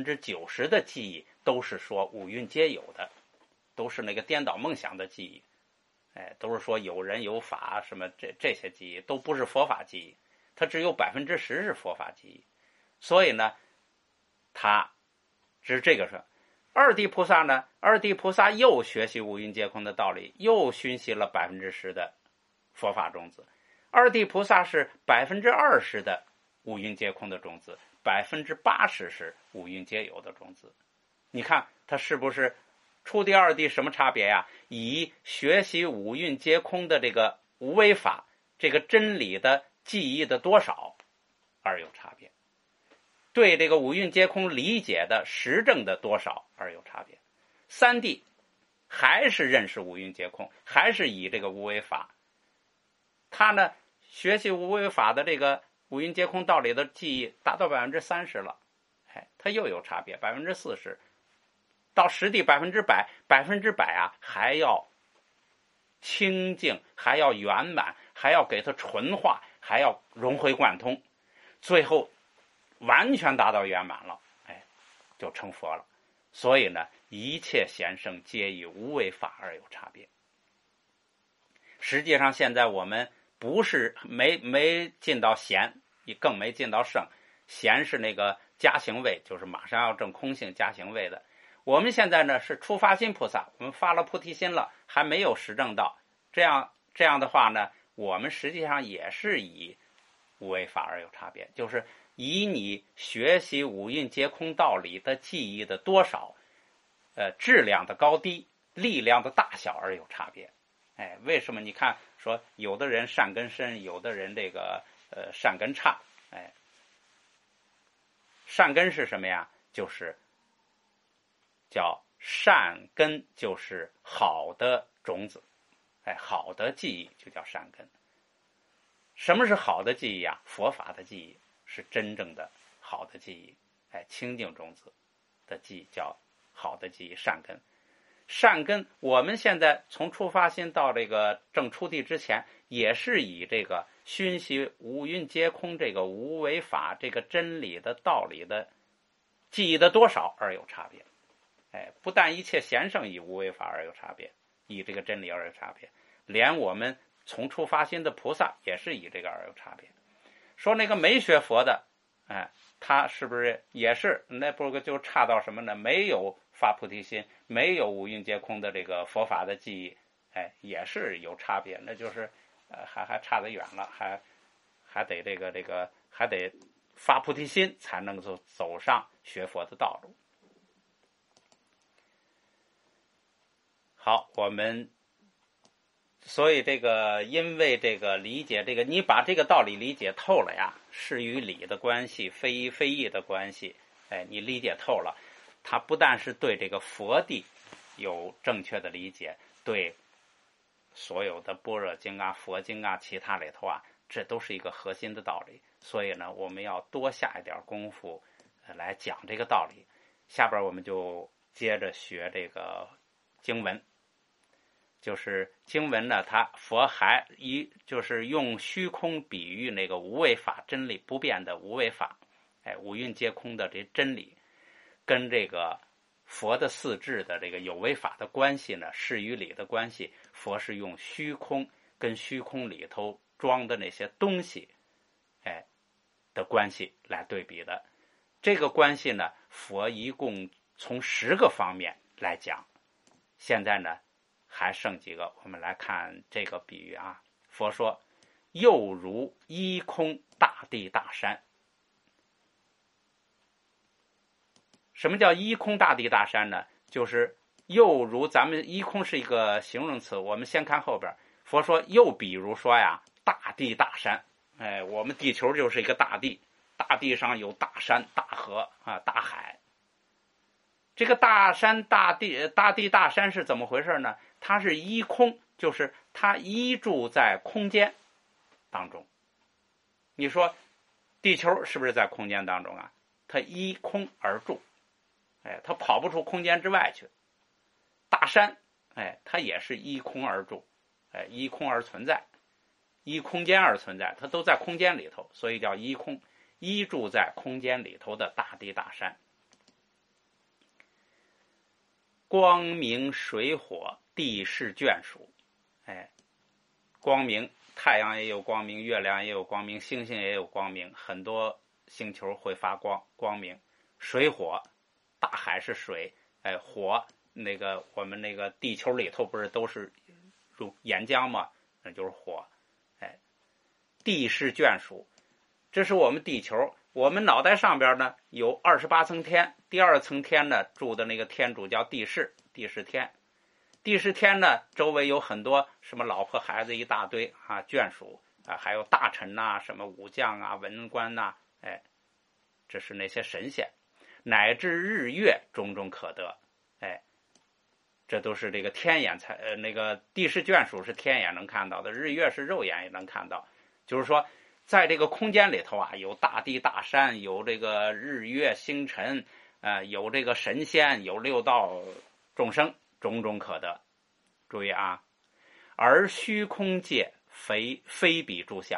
90%的记忆都是说五蕴皆有的，都是那个颠倒梦想的记忆，都是说有人有法什么这些记忆都不是佛法记忆，它只有10%是佛法记忆。所以呢，它是这个是二谛菩萨呢，二谛菩萨又学习五蕴皆空的道理，又熏习了10%的佛法种子。二谛菩萨是20%的五蕴皆空的种子，80%是五蕴皆有的种子。你看他是不是初地二谛什么差别呀？以学习五蕴皆空的这个无为法，这个真理的记忆的多少而有差别，对这个五蕴皆空理解的实证的多少而有差别。三谛还是认识五蕴皆空，还是以这个无为法，他呢学习无为法的这个五蕴皆空道理的记忆达到30%了，他又有差别40%。到实地100%还要清净，还要圆满，还要给它纯化，还要融会贯通，最后完全达到圆满了，就成佛了。所以呢，一切贤圣皆以无为法而有差别。实际上现在我们不是没进到贤，也更没进到圣。贤是那个加行位，就是马上要证空性加行位的。我们现在呢是初发心菩萨，我们发了菩提心了，还没有实证到，这样的话呢，我们实际上也是以无为法而有差别，就是以你学习五蕴皆空道理的记忆的多少，质量的高低，力量的大小而有差别。为什么？你看说有的人善根深，有的人这个善根差。善根是什么呀？就是叫善根，就是好的种子，好的记忆就叫善根。什么是好的记忆啊？佛法的记忆是真正的好的记忆，清净种子的记忆叫好的记忆，善根。善根，我们现在从初发心到这个正出地之前，也是以这个熏习五蕴皆空这个无为法这个真理的道理的记忆的多少而有差别。不但一切贤圣以无为法而有差别，以这个真理而有差别，连我们从初发心的菩萨也是以这个而有差别。说那个没学佛的，他是不是也是那不就差到什么呢？没有发菩提心，没有五蕴皆空的这个佛法的记忆，也是有差别。那就是还差得远了，还得这个还得发菩提心才能够走上学佛的道路。好，我们所以这个因为这个理解这个，你把这个道理理解透了呀，是与理的关系，非一非一的关系，你理解透了，它不但是对这个佛地有正确的理解，对所有的般若经啊、佛经啊、其他里头啊，这都是一个核心的道理。所以呢，我们要多下一点功夫来讲这个道理。下边我们就接着学这个经文。就是经文呢，它佛还就是用虚空比喻那个无为法真理不变的无为法，五蕴皆空的这真理，跟这个佛的四智的这个有为法的关系呢，事与理的关系，佛是用虚空跟虚空里头装的那些东西，的关系来对比的。这个关系呢，佛一共从10个方面来讲。现在呢，还剩几个，我们来看这个比喻啊。佛说，又如一空大地大山。什么叫一空大地大山呢？就是又如，咱们一空是一个形容词，我们先看后边。佛说，又比如说呀，大地大山。我们地球就是一个大地，大地上有大山、大河啊、大海。这个大山、大地大山是怎么回事呢？它是依空，就是它依住在空间当中。你说地球是不是在空间当中啊？它依空而住，它跑不出空间之外去。大山，它也是依空而住，依空而存在，依空间而存在，它都在空间里头，所以叫依空，依住在空间里头的大地大山。光明水火地势眷属，光明，太阳也有光明，月亮也有光明，星星也有光明，很多星球会发光明。水火，大海是水，火，那个我们那个地球里头不是都是如岩浆吗？那就是火。地势眷属，这是我们地球。我们脑袋上边呢有28层天，第2层天呢住的那个天主叫地势天。地势天呢周围有很多什么老婆孩子一大堆啊，眷属啊，还有大臣呐、什么武将啊、文官呐、这是那些神仙，乃至日月种种可得，这都是这个天眼那个地势眷属是天眼能看到的，日月是肉眼也能看到。就是说在这个空间里头啊，有大地大山，有这个日月星辰，有这个神仙，有6道众生，种种可得。注意啊，而虚空界非彼诸相。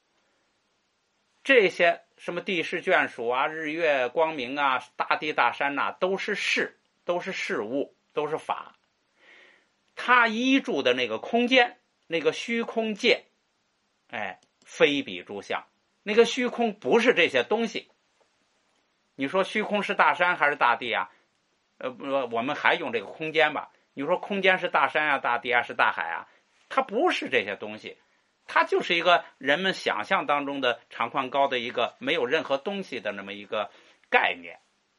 这些什么地势眷属啊、日月光明啊、大地大山呐、都是事物，都是法。它依住的那个空间，那个虚空界，非彼诸相。那个虚空不是这些东西， 你说虚空是大山还是大地啊？我们还用这个空间吧？你说空间是大山啊、大地啊、是大海啊？它不是这些东西，它就是一个人们想象当中的长宽高的一个没有任何东西的那么一个概念。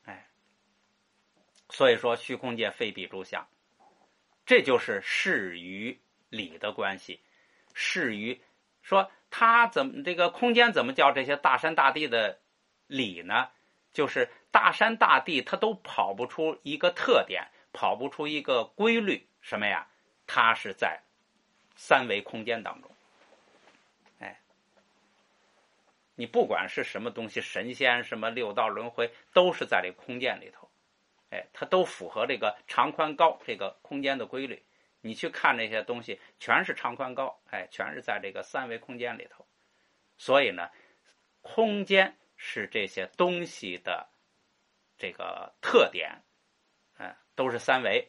所以说虚空界非彼诸相，这就是事与理的关系。事与说它这个空间怎么叫这些大山大地的理呢？就是大山大地它都跑不出一个特点，跑不出一个规律，什么呀？它是在三维空间当中。你不管是什么东西，神仙什么六道轮回，都是在这个空间里头。它都符合这个长宽高这个空间的规律。你去看这些东西，全是长宽高，全是在这个三维空间里头。所以呢，空间是这些东西的这个特点，都是三维，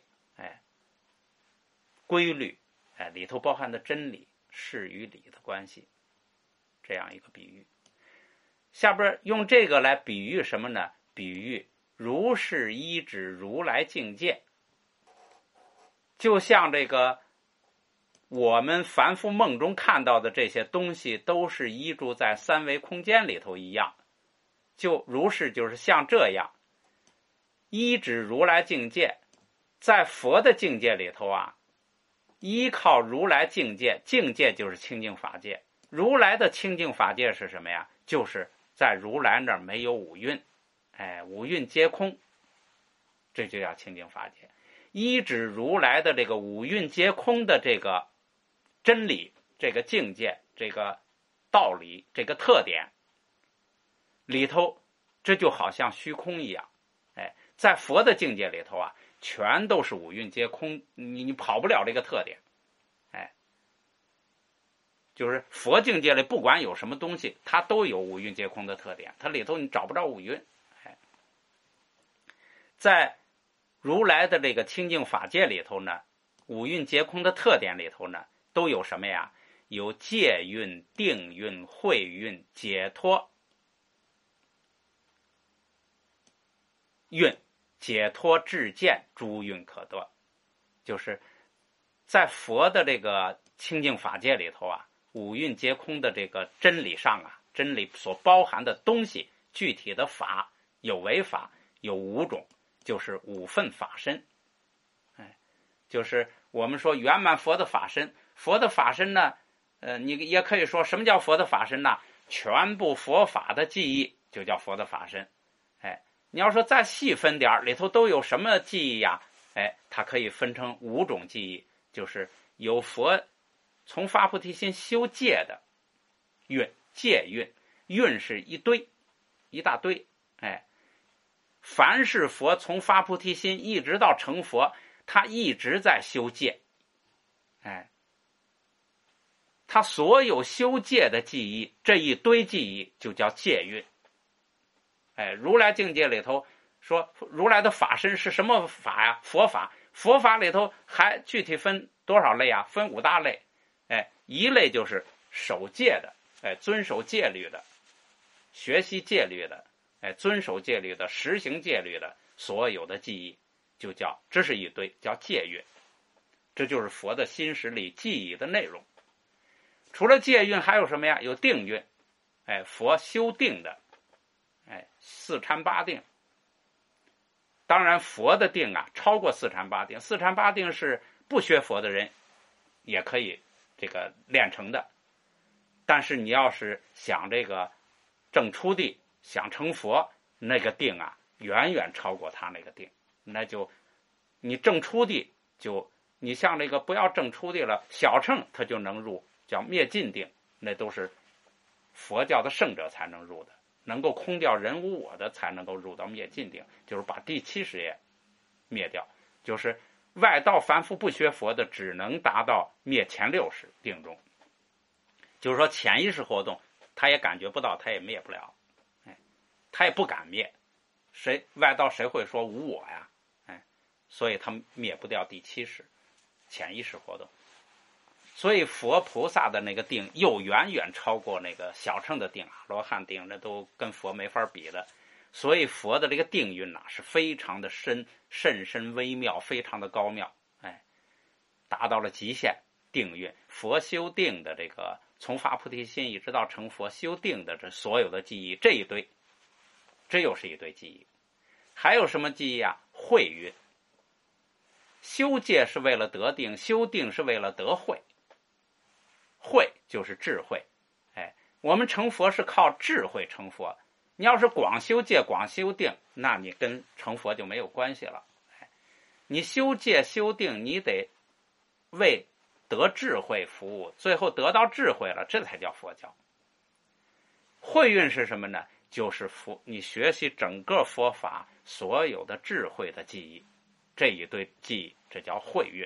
规律，里头包含的真理，事与理的关系，这样一个比喻。下边用这个来比喻什么呢？比喻如是依止如来境界，就像这个我们凡夫梦中看到的这些东西都是依住在三维空间里头一样，就如是就是像这样依止如来境界。在佛的境界里头啊，依靠如来境界，境界就是清净法界。如来的清净法界是什么呀？就是在如来那儿没有五蕴，五蕴皆空，这就叫清净法界。依止如来的这个五蕴皆空的这个真理，这个境界，这个道理，这个特点里头，这就好像虚空一样。在佛的境界里头啊，全都是五蕴皆空，你跑不了这个特点。就是佛境界里不管有什么东西，它都有五蕴皆空的特点，它里头你找不着五蕴。在如来的这个清净法界里头呢，五蕴皆空的特点里头呢，都有什么呀？有戒蕴、定蕴、慧蕴、解脱蕴、解脱智见诸蕴可得。就是在佛的这个清净法界里头啊，五蕴皆空的这个真理上啊，真理所包含的东西，具体的法有为法，有五种，就是五分法身。就是我们说圆满佛的法身。佛的法身呢，你也可以说什么叫佛的法身呢？全部佛法的记忆就叫佛的法身。你要说再细分点，里头都有什么记忆呀？它可以分成五种记忆，就是有佛从发菩提心修戒的蕴，戒蕴，蕴是一堆，一大堆。凡是佛从发菩提心一直到成佛，他一直在修戒。他所有修戒的记忆，这一堆记忆就叫戒蕴。如来境界里头说，如来的法身是什么法呀？佛法。佛法里头还具体分多少类啊？分五大类。一类就是守戒的，遵守戒律的，学习戒律的，遵守戒律的，实行戒律的，所有的记忆就叫，这是一堆，叫戒蕴。这就是佛的心识里记忆的内容。除了戒蕴还有什么呀？有定蕴。佛修定的，四禅八定。当然佛的定啊超过四禅八定，四禅八定是不学佛的人也可以这个练成的。但是你要是想这个证初地，想成佛，那个定啊远远超过他那个定。那就你证初地，就你像这个不要证初地了，小乘他就能入，叫灭尽定，那都是佛教的圣者才能入的，能够空掉人无我的才能够入到灭尽定，就是把第70页灭掉。就是外道凡夫不学佛的，只能达到灭前60定中。就是说潜意识活动他也感觉不到，他也灭不了，他也不敢灭。外道谁会说无我呀？所以他灭不掉第70潜意识活动。所以佛菩萨的那个定又远远超过那个小乘的定，罗汉定，那都跟佛没法比的。 所以佛的这个定蕴是非常的甚深微妙，非常的高妙，达到了极限定蕴。佛修定的这个从发菩提心一直到成佛修定的这所有的记忆，这一堆，这又是一堆记忆。还有什么记忆啊？慧蕴。修戒是为了得定，修定是为了得慧。慧就是智慧，我们成佛是靠智慧成佛。你要是光修戒光修定，那你跟成佛就没有关系了。你修戒修定，你得为得智慧服务，最后得到智慧了，这才叫佛教。慧蕴是什么呢？就是你学习整个佛法所有的智慧的记忆，这一堆记忆，这叫慧蕴。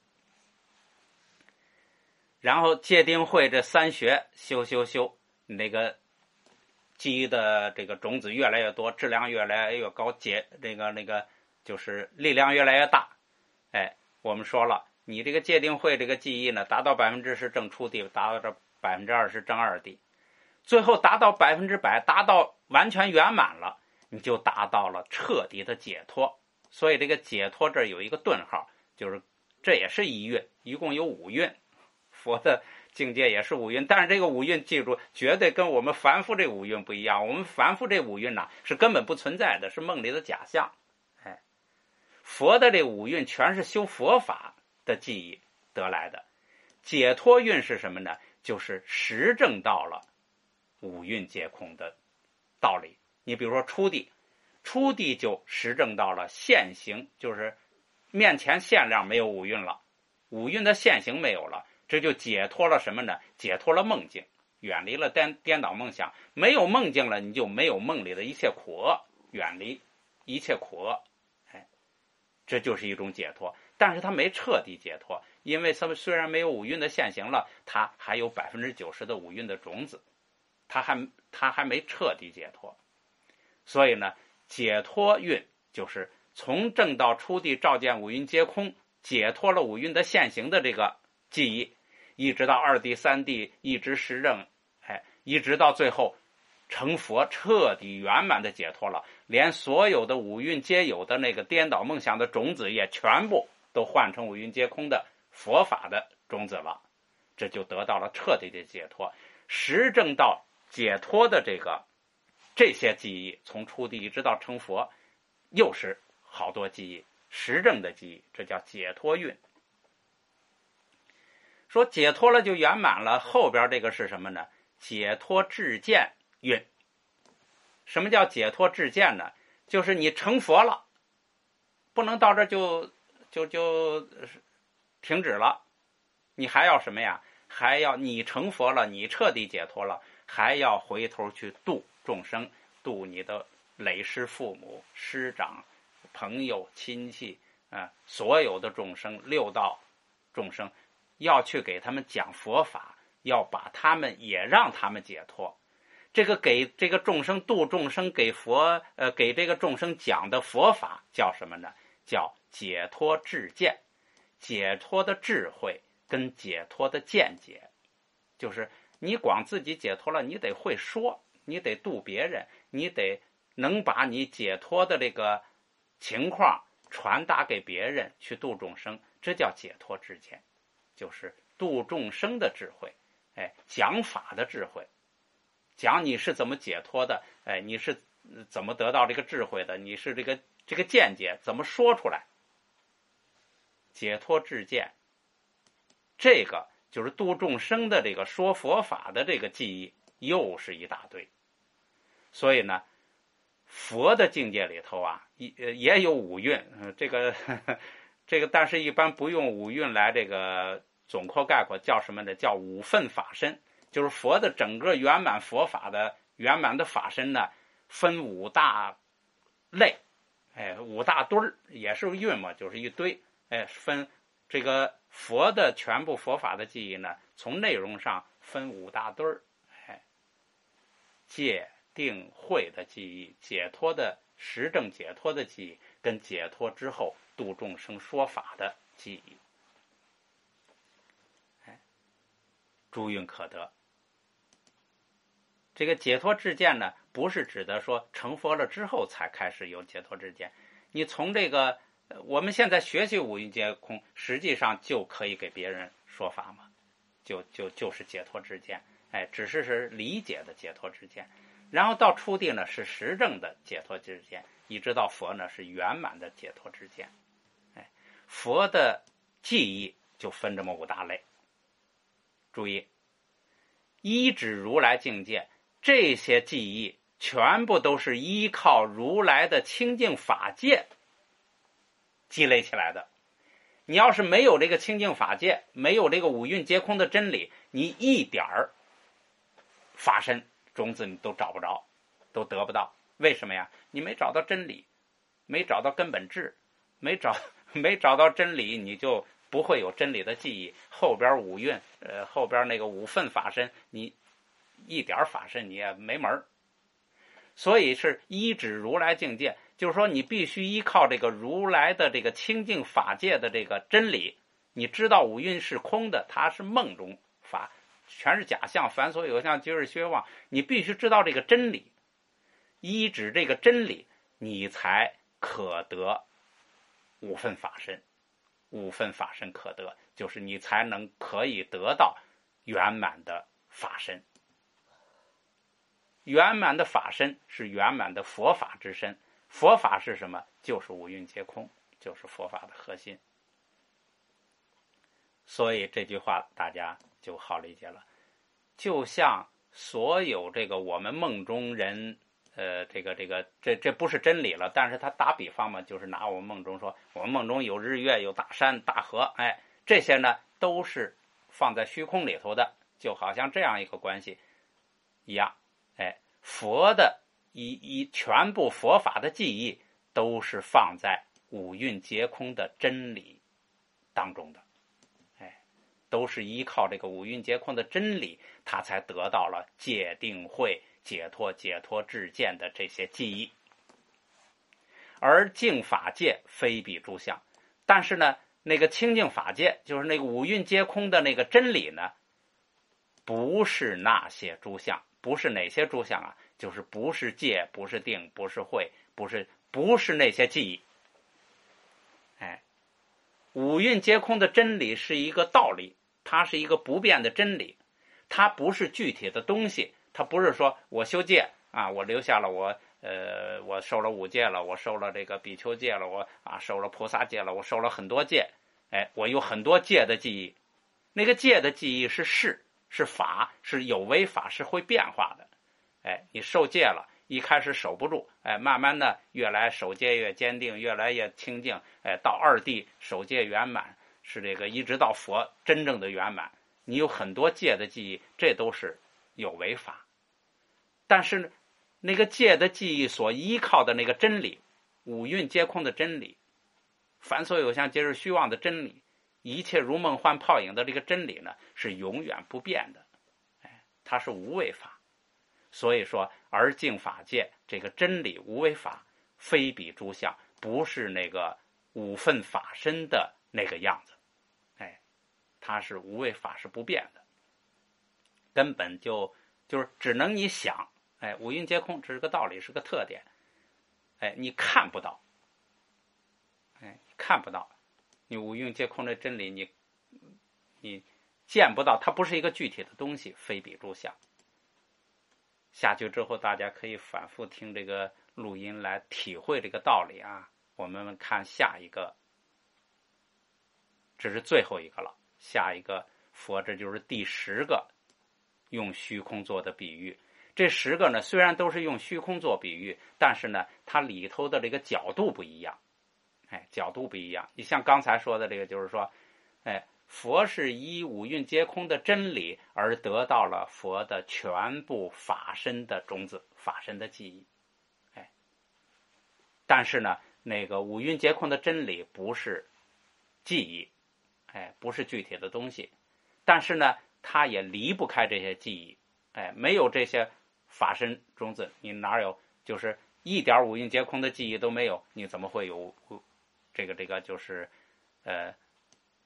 然后戒定慧这三学修，那个记忆的这个种子越来越多，质量越来越高，那个就是力量越来越大。我们说了，你这个戒定慧这个记忆呢，达到10%正初地，达到这20%正二地，最后达到100%，达到完全圆满了，你就达到了彻底的解脱。所以这个解脱这儿有一个顿号，就是这也是一蕴，一共有5蕴。佛的境界也是5蕴，但是这个5蕴记住，绝对跟我们凡夫这5蕴不一样。我们凡夫这5蕴是根本不存在的，是梦里的假象。佛的这5蕴全是修佛法的记忆得来的。解脱蕴是什么呢？就是实证到了5蕴皆空的道理。你比如说初地就实证到了现行，就是面前限量没有5蕴了，5蕴的现行没有了，这就解脱了什么呢？解脱了梦境，远离了颠倒梦想。没有梦境了，你就没有梦里的一切苦厄，远离一切苦厄。这就是一种解脱。但是它没彻底解脱，因为虽然没有5蕴的现行了，它还有90%的5蕴的种子，它还没彻底解脱。所以呢，解脱蕴就是从正到初地照见5蕴皆空，解脱了5蕴的现行的这个记忆，一直到2地3地，一直实证，一直到最后成佛，彻底圆满的解脱了，连所有的5蕴皆有的那个颠倒梦想的种子也全部都换成5蕴皆空的佛法的种子了，这就得到了彻底的解脱。实证到解脱的这些记忆，从初地一直到成佛，又是好多记忆，实证的记忆，这叫解脱蕴。说解脱了就圆满了，后边这个是什么呢？解脱智见蕴。什么叫解脱智见呢？就是你成佛了，不能到这就停止了，你还要什么呀？还要你成佛了，你彻底解脱了，还要回头去度众生，度你的累师父母、师长、朋友、亲戚所有的众生，6道众生，要去给他们讲佛法，要把他们也让他们解脱。这个给这个众生度众生，给这个众生讲的佛法叫什么呢？叫解脱智见。解脱的智慧跟解脱的见解，就是你光自己解脱了，你得会说，你得度别人，你得能把你解脱的这个情况传达给别人，去度众生，这叫解脱智见，就是度众生的智慧，讲法的智慧，讲你是怎么解脱的，你是怎么得到这个智慧的，你是这个见解怎么说出来。解脱智见，这个就是度众生的这个说佛法的这个记忆，又是一大堆。所以呢，佛的境界里头也有5蕴，这个但是一般不用5蕴来这个总括概括，叫什么呢？叫5分法身。就是佛的整个圆满佛法的圆满的法身呢，分5大类，5大堆儿，也是蕴嘛，就是一堆，分这个佛的全部佛法的记忆呢，从内容上分5大堆儿，戒定慧的记忆，解脱的实证解脱的记忆，跟解脱之后度众生说法的记忆，诸蕴可得。 这个解脱知见呢，不是指的说成佛了之后才开始有解脱知见，你从这个我们现在学习五蕴皆空，实际上就可以给别人说法嘛，就是解脱知见，只是理解的解脱知见。然后到初地呢是实证的解脱知见，一直到佛呢是圆满的解脱知见。佛的记忆就分这么5大类。注意，依止如来境界，这些记忆全部都是依靠如来的清净法界积累起来的。你要是没有这个清净法界，没有这个五蕴皆空的真理，你一点儿法身种子你都找不着，都得不到。为什么呀？你没找到真理，没找到根本智，没找到真理，你就不会有真理的记忆。后边五蕴，后边那个五分法身，你一点法身你也没门儿。所以是依止如来境界，就是说你必须依靠这个如来的这个清净法界的这个真理，你知道五蕴是空的，它是梦中法，全是假象，凡所有相皆是虚妄，你必须知道这个真理，依止这个真理，你才可得五分法身。五分法身可得，就是你才能可以得到圆满的法身。圆满的法身是圆满的佛法之身。佛法是什么？就是五蕴皆空，就是佛法的核心。所以这句话大家就好理解了。就像所有这个我们梦中人，这不是真理了，但是他打比方嘛，就是拿我们梦中说，我们梦中有日月，有大山大河，这些呢都是放在虚空里头的，就好像这样一个关系一样。佛的全部佛法的记忆都是放在五蕴皆空的真理当中的，都是依靠这个五蕴皆空的真理，他才得到了戒定慧解脱智见的这些记忆。而净法界非彼诸相，但是呢，那个清净法界，就是那个五蕴皆空的那个真理呢，不是那些诸相。不是哪些诸相啊？就是不是戒，不是定，不是慧，不是那些记忆。五蕴皆空的真理是一个道理，它是一个不变的真理，它不是具体的东西，它不是说我修戒啊，我留下了我受了5戒了，我受了这个比丘戒了，我受了菩萨戒了，我受了很多戒，我有很多戒的记忆。那个戒的记忆是法，是有为法，是会变化的。你受戒了，一开始守不住，慢慢的越来守戒越坚定，越来越清净，到2地守戒圆满，是这个一直到佛真正的圆满，你有很多戒的记忆，这都是有为法。但是那个戒的记忆所依靠的那个真理，五蕴皆空的真理，凡所有相皆是虚妄的真理，一切如梦幻泡影的这个真理呢，是永远不变的，它是无为法。所以说，而净法界这个真理无为法，非彼诸相，不是那个五分法身的那个样子，它是无为法，是不变的，根本就是只能你想，五蕴皆空，这是个道理，是个特点，你看不到，看不到，你五蕴皆空的真理，你见不到，它不是一个具体的东西，非彼诸相。下去之后，大家可以反复听这个录音来体会这个道理啊。我们看下一个，这是最后一个了。下一个佛，这就是第10个用虚空做的比喻。这10个呢，虽然都是用虚空做比喻，但是呢，它里头的这个角度不一样，角度不一样。你像刚才说的这个，就是说，佛是依五蕴皆空的真理而得到了佛的全部法身的种子，法身的记忆。但是呢，那个五蕴皆空的真理不是记忆，不是具体的东西。但是呢，它也离不开这些记忆。没有这些法身种子，你哪有就是一点五蕴皆空的记忆都没有，你怎么会有这个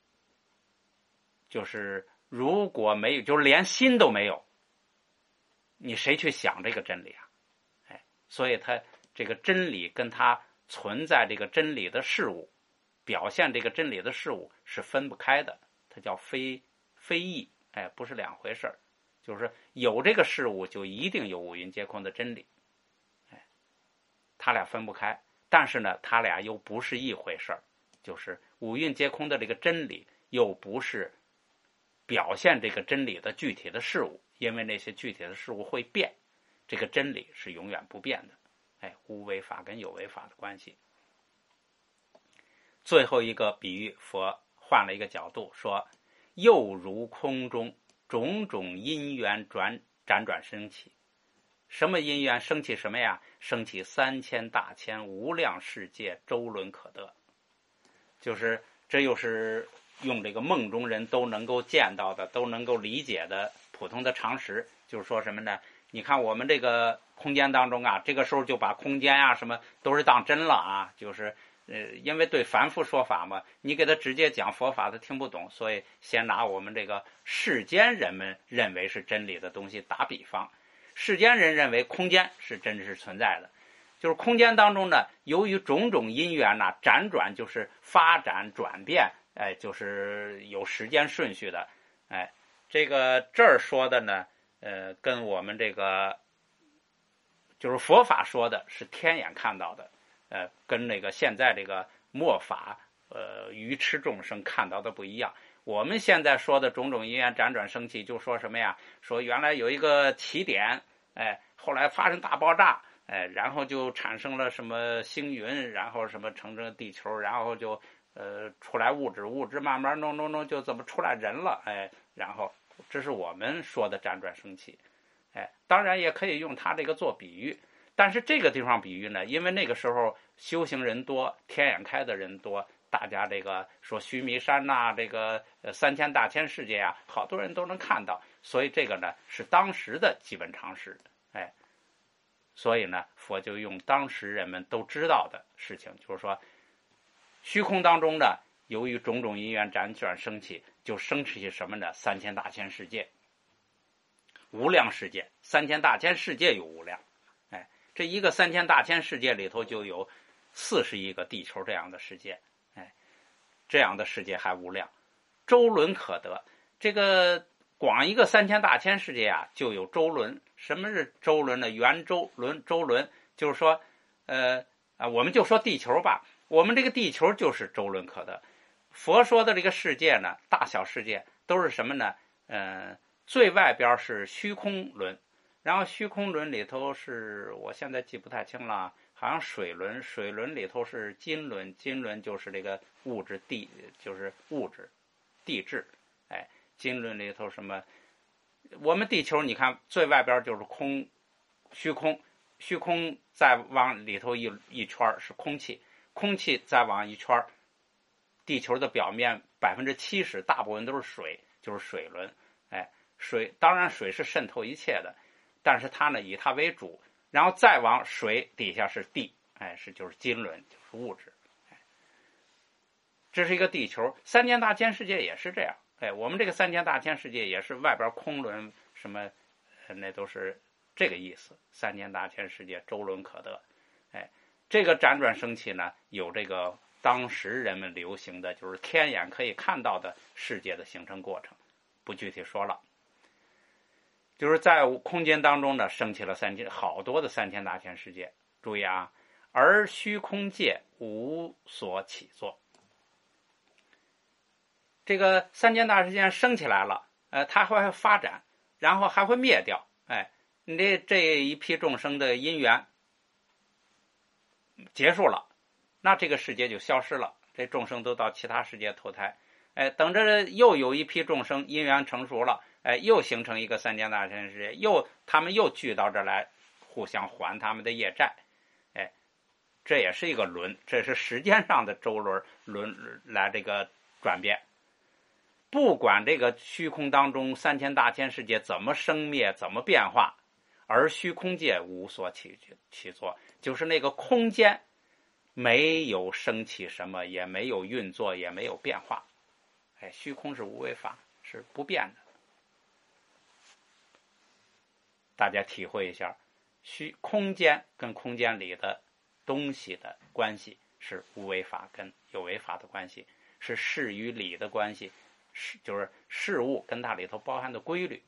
就是如果没有，就是连心都没有， 你谁去想这个真理啊？所以它这个真理跟它存在这个真理的事物，表现这个真理的事物是分不开的，它叫非异，不是两回事儿。就是有这个事物，就一定有五蕴皆空的真理，它俩分不开。但是呢，它俩又不是一回事儿，就是五蕴皆空的这个真理，又不是表现这个真理的具体的事物，因为那些具体的事物会变，这个真理是永远不变的。无为法跟有为法的关系。最后一个比喻，佛换了一个角度说，又如空中种种因缘辗转升起。什么因缘升起什么呀？升起3000大千无量世界周轮可得。就是这又是用这个梦中人都能够见到的，都能够理解的普通的常识。就是说什么呢？你看我们这个空间当中啊，这个时候就把空间啊什么都是当真了啊，就是因为对凡夫说法嘛，你给他直接讲佛法他听不懂，所以先拿我们这个世间人们认为是真理的东西打比方。世间人认为空间是真实存在的，就是空间当中呢，由于种种因缘呢，辗转就是发展转变，就是有时间顺序的。这个这儿说的呢，跟我们这个就是佛法说的是天眼看到的，跟那个现在这个末法愚痴众生看到的不一样。我们现在说的种种因缘辗转升起，就说什么呀？说原来有一个起点，后来发生大爆炸，然后就产生了什么星云，然后什么成这地球，然后就出来物质慢慢弄就怎么出来人了，然后这是我们说的辗转升起。当然也可以用它这个做比喻，但是这个地方比喻呢，因为那个时候修行人多，天眼开的人多，大家这个说须弥山呐，这个3000大千世界啊，好多人都能看到，所以这个呢是当时的基本常识。所以呢，佛就用当时人们都知道的事情，就是说，虚空当中呢，由于种种因缘辗转升起，就升起什么呢？3000大千世界，无量世界，3000大千世界有无量。这一个3000大千世界里头就有41个地球这样的世界，这样的世界还无量，周轮可得。这个光一个3000大千世界啊，就有周轮。什么是周轮呢？圆周轮，周轮就是说，我们就说地球吧，我们这个地球就是周轮可得。佛说的这个世界呢，大小世界都是什么呢？最外边是虚空轮，然后虚空轮里头是我现在记不太清了，好像水轮，水轮里头是金轮，金轮就是这个物质地，就是物质地质。金轮里头什么？我们地球你看最外边就是空，虚空，虚空再往里头一圈是空气，空气再往一圈，地球的表面70%大部分都是水，就是水轮。水当然水是渗透一切的，但是它呢以它为主，然后再往水底下是地，就是金轮，就是物质。这是一个地球，3000大千世界也是这样。我们这个3000大千世界也是外边空轮什么，那都是这个意思。3000大千世界周轮可得。这个辗转升起呢，有这个当时人们流行的就是天眼可以看到的世界的形成过程，不具体说了。就是在空间当中呢，升起了好多的3000大千世界。注意啊，而虚空界无所起作。这个3000大千世界升起来了，它还会发展，然后还会灭掉。你这一批众生的因缘结束了，那这个世界就消失了，这众生都到其他世界投胎。等着又有一批众生因缘成熟了，又形成一个3000大千世界，他们又聚到这来，互相还他们的业债。这也是一个轮，这是时间上的周轮来这个转变。不管这个虚空当中3000大千世界怎么生灭，怎么变化，而虚空界无所起作，就是那个空间没有升起什么，也没有运作，也没有变化。虚空是无为法，是不变的。 大家体会一下，空间跟空间里的东西的关系是无为法跟有为法的关系，是事与理的关系，就是事物跟它里头包含的规律，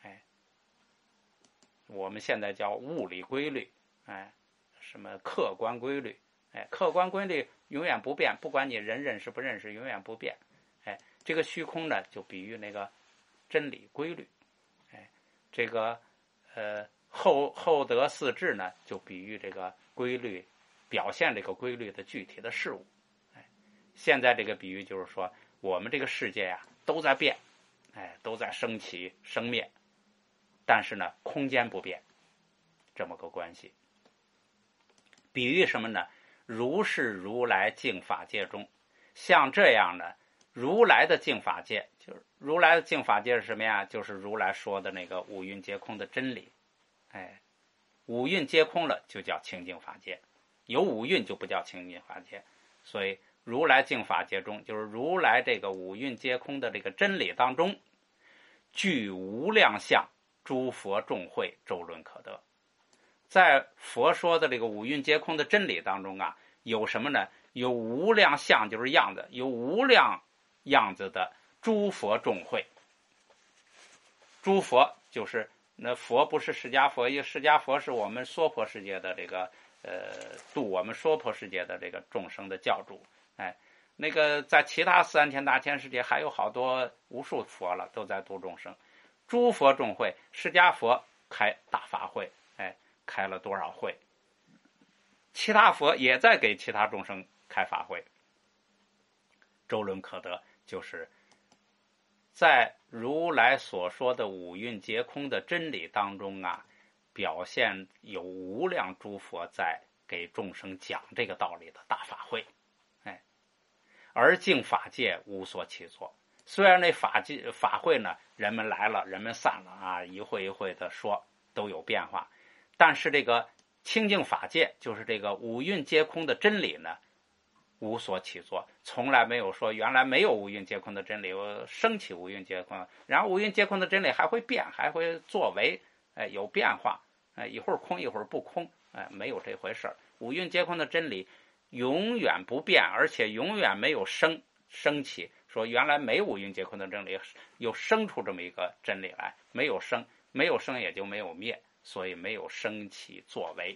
我们现在叫物理规律，什么客观规律，客观规律永远不变，不管你人认识不认识，永远不变。这个虚空呢，就比喻那个真理规律，这个后得四智呢，就比喻这个规律，表现这个规律的具体的事物。现在这个比喻就是说，我们这个世界呀，都在变，都在升起生灭，但是呢，空间不变，这么个关系。比喻什么呢？如是如来净法界中，像这样的如来的净法界，就是如来的净法界是什么呀？就是如来说的那个五蕴皆空的真理。五蕴皆空了，就叫清净法界；有五蕴就不叫清净法界。所以如来净法界中，就是如来这个五蕴皆空的这个真理当中，具无量相，诸佛众会周轮可得。在佛说的这个五蕴皆空的真理当中啊，有什么呢？有无量相，就是样子，有无量样子的诸佛众会。诸佛就是那佛不是释迦佛，因为释迦佛是我们娑婆世界的这个度我们娑婆世界的这个众生的教主。那个在其他3000大千世界还有好多无数佛了，都在度众生。诸佛众会，释迦佛开大法会，开了多少会？其他佛也在给其他众生开法会。周轮可得，就是在如来所说的五蕴皆空的真理当中啊，表现有无量诸佛在给众生讲这个道理的大法会。而净法界无所起作。虽然那法会呢，人们来了，人们散了啊，一会一会的说，都有变化，但是这个清净法界，就是这个五蕴皆空的真理呢，无所起作，从来没有说原来没有五蕴皆空的真理，升起五蕴皆空，然后五蕴皆空的真理还会变，还会作为，有变化，一会儿空一会儿不空，没有这回事。五蕴皆空的真理永远不变，而且永远没有升起，说原来没有五蕴皆空的真理，又生出这么一个真理来，没有生也就没有灭，所以没有升起作为。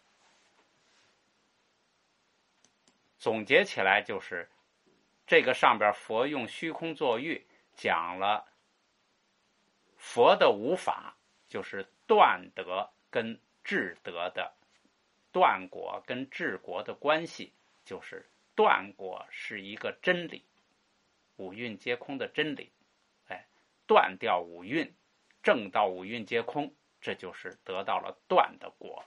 总结起来就是，这个上边佛用虚空作喻，讲了佛的无法，就是断得跟智得的，断果跟治国的关系，就是断果是一个真理，五蕴皆空的真理，断掉五蕴，证到五蕴皆空，这就是得到了断的果。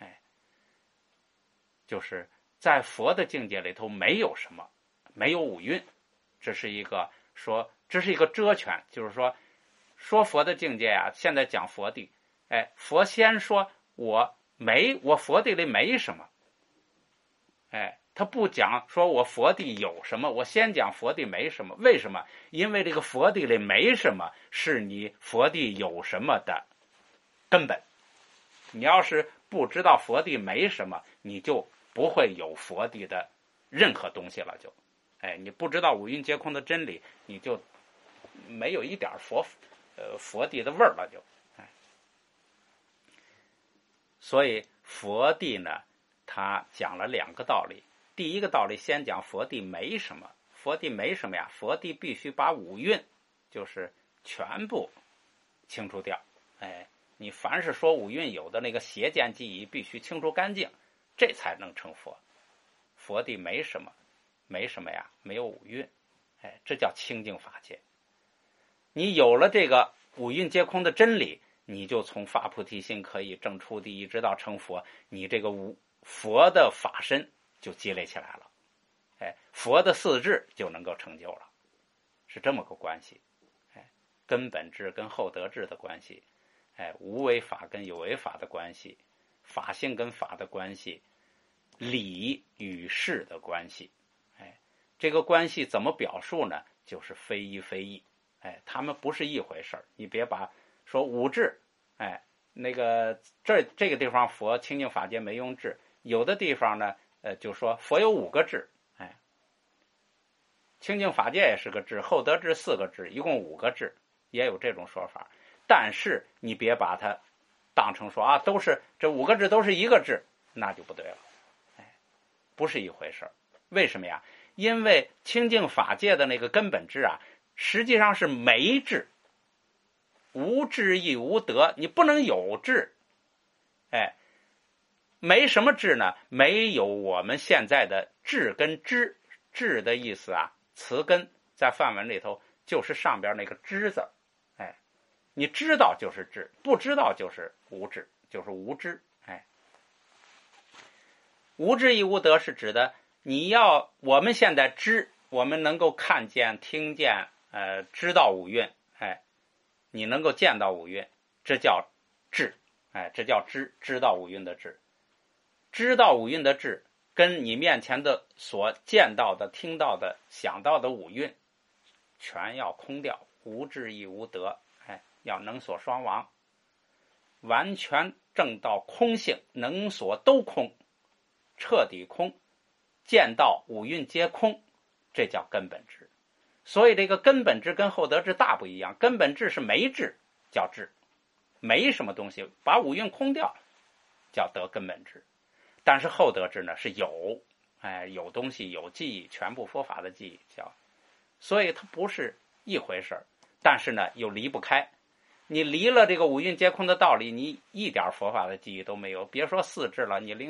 就是在佛的境界里头没有什么，没有五蕴，这是一个遮权，就是说佛的境界啊，现在讲佛地，佛先说我佛地里没什么，他不讲说我佛地有什么，我先讲佛地没什么。为什么？因为这个佛地里没什么是你佛地有什么的根本。你要是不知道佛地没什么，你就不会有佛地的任何东西了，就你不知道五蕴皆空的真理，你就没有一点佛地的味儿了，就所以佛地呢，他讲了2个道理。第一个道理，先讲佛地没什么。佛地没什么呀？佛地必须把五蕴就是全部清除掉。你凡是说五蕴有的那个邪见记忆，必须清除干净，这才能成佛。佛地没什么呀？没有五蕴，这叫清净法界。你有了这个五蕴皆空的真理，你就从发菩提心可以证出地，一直到成佛，你这个佛的法身就积累起来了，佛的四智就能够成就了，是这么个关系。根本智跟后得智的关系，无为法跟有为法的关系，法性跟法的关系，理与事的关系。这个关系怎么表述呢？就是非一非异，他们不是一回事儿。你别把说五智， 那个这个地方佛清净法界没用智，有的地方呢，就说佛有5个智，清净法界也是个智，后得智4个智，一共5个智，也有这种说法。但是你别把它当成说都是这5个智都是一个智，那就不对了，不是一回事。为什么呀？因为清净法界的那个根本智实际上是没智，无智亦无得，你不能有智，没什么智呢？没有我们现在的智跟知，智的意思词根在梵文里头就是上边那个知字，你知道就是智，不知道就是无智，就是无知，无智亦无得是指的我们现在知，我们能够看见、听见，知道五蕴，你能够见到五蕴，这叫智，这叫知道五蕴的智。知道五蕴的智，跟你面前的所见到的、听到的、想到的五蕴，全要空掉，无智亦无得，要能所双亡，完全证到空性，能所都空，彻底空，见到五蕴皆空，这叫根本智。所以这个根本智跟后得智大不一样，根本智是没智，叫智，没什么东西，把五蕴空掉叫得根本智。但是后得智呢是有，有东西，有记忆，全部佛法的记忆叫，所以它不是一回事，但是呢又离不开。你离了这个五蕴皆空的道理，你一点佛法的记忆都没有，别说4智了，你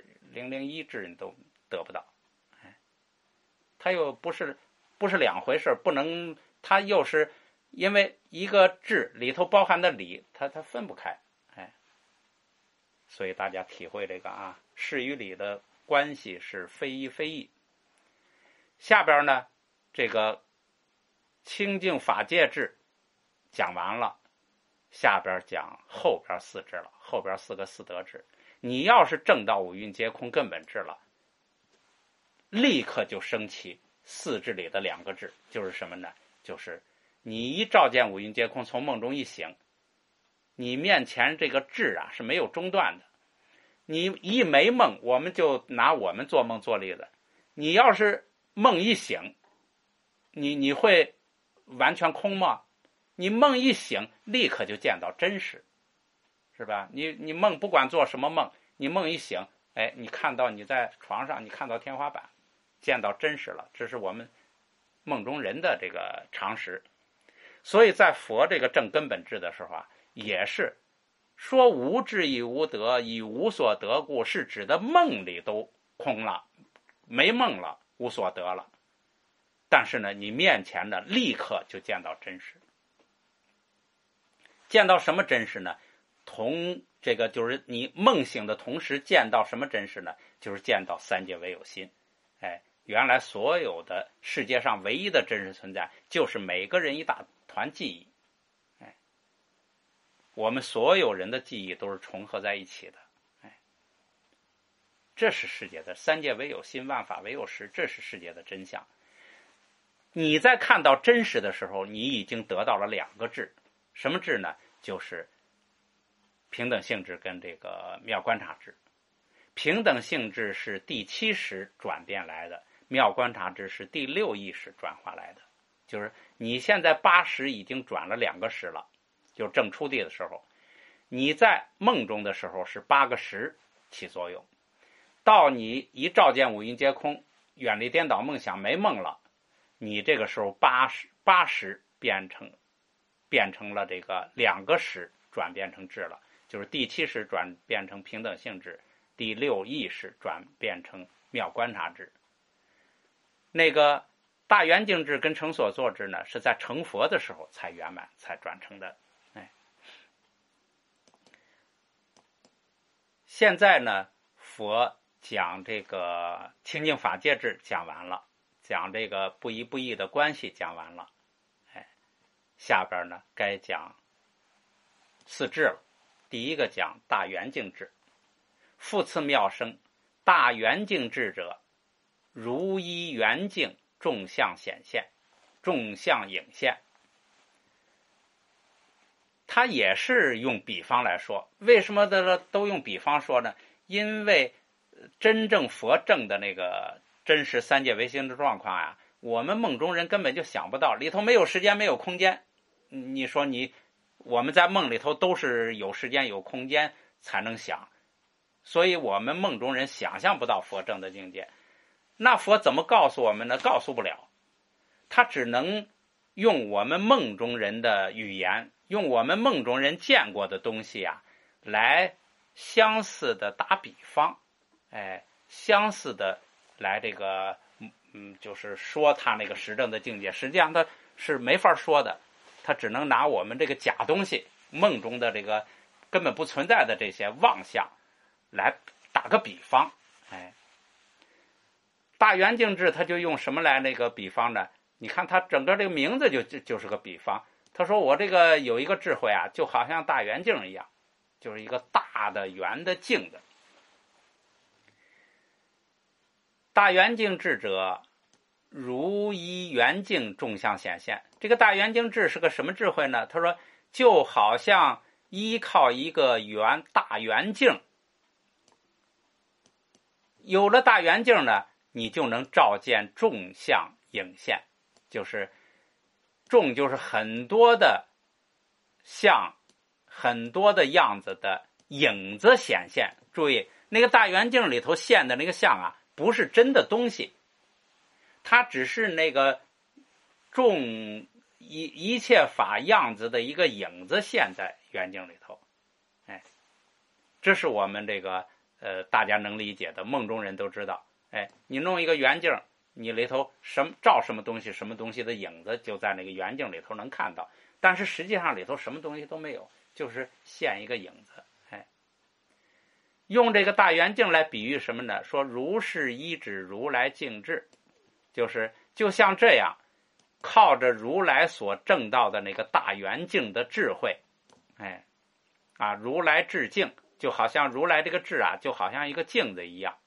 0.001智你都得不到。它又不是两回事，不能，它又是因为一个智里头包含的理，它分不开，所以大家体会这个事与理的关系是非一非一。下边呢，这个清净法界智讲完了，下边讲后边4智了，后边4个4得智。你要是证到五蕴皆空根本智了，立刻就升起4智里的2个智，就是什么呢？就是你一照见五蕴皆空，从梦中一醒，你面前这个智是没有中断的。你一没梦，我们就拿我们做梦做例子，你要是梦一醒，你会完全空吗？你梦一醒，立刻就见到真实，是吧？你梦不管做什么梦，你梦一醒，你看到你在床上，你看到天花板，见到真实了，这是我们梦中人的这个常识。所以在佛这个证根本智的时候也是说无智亦无得，以无所得故，是指的梦里都空了，没梦了，无所得了。但是呢，你面前呢，立刻就见到真实。见到什么真实呢？同这个就是你梦醒的同时见到什么真实呢？就是见到三界唯有心。原来所有的世界上唯一的真实存在，就是每个人一大团记忆。我们所有人的记忆都是重合在一起的，这是世界的三界唯有心，万法唯有实，这是世界的真相。你在看到真实的时候，你已经得到了2个智，什么智呢？就是平等性质跟这个妙观察智。平等性质是第7识转变来的，妙观察智是第6意识转化来的。就是你现在8识已经转了2个识了，就正出地的时候，你在梦中的时候是8个识起作用，到你一照见五蕴皆空，远离颠倒梦想，没梦了，你这个时候八识变成了这个2个识转变成智了，就是第7识转变成平等性质，第6意识转变成妙观察智。那个大圆净智跟成所作智呢，是在成佛的时候才圆满才转成的。现在呢，佛讲这个清净法界智讲完了，讲这个不一不异的关系讲完了，下边呢该讲4智了。第一个讲大圆净智，复次妙声，大圆净智者，如一圆净，众相显现，众相影现。 他也是用比方来说。为什么都用比方说呢？因为真正佛证的那个真实三界唯心的状况啊，我们梦中人根本就想不到，里头没有时间没有空间。你说我们在梦里头都是有时间有空间才能想，所以我们梦中人想象不到佛证的境界。那佛怎么告诉我们呢？告诉不了，他只能用我们梦中人的语言，用我们梦中人见过的东西啊，来相似的打比方，相似的来这个就是说他那个实证的境界。实际上他是没法说的，他只能拿我们这个假东西，梦中的这个根本不存在的这些妄象来打个比方。大圆镜智他就用什么来那个比方呢？你看他整个这个名字就是个比方。他说我这个有一个智慧啊，就好像大圆镜一样，就是一个大的圆的镜子。大圆镜智者，如依圆镜众相显现。这个大圆镜智是个什么智慧呢？他说就好像依靠一个大圆镜，有了大圆镜呢，你就能照见众相影现，就是众就是很多的像，很多的样子的影子显现。注意那个大圆镜里头现的那个像啊，不是真的东西，它只是那个众一切法样子的一个影子现在圆镜里头。这是我们这个大家能理解的，梦中人都知道。你弄一个圆镜，你里头照什么东西，什么东西的影子就在那个圆镜里头能看到，但是实际上里头什么东西都没有，就是现一个影子。用这个大圆镜来比喻什么呢？说如是依止如来净智，就像这样，靠着如来所证到的那个大圆镜的智慧，如来智镜，就好像如来这个智啊，就好像一个镜子一样。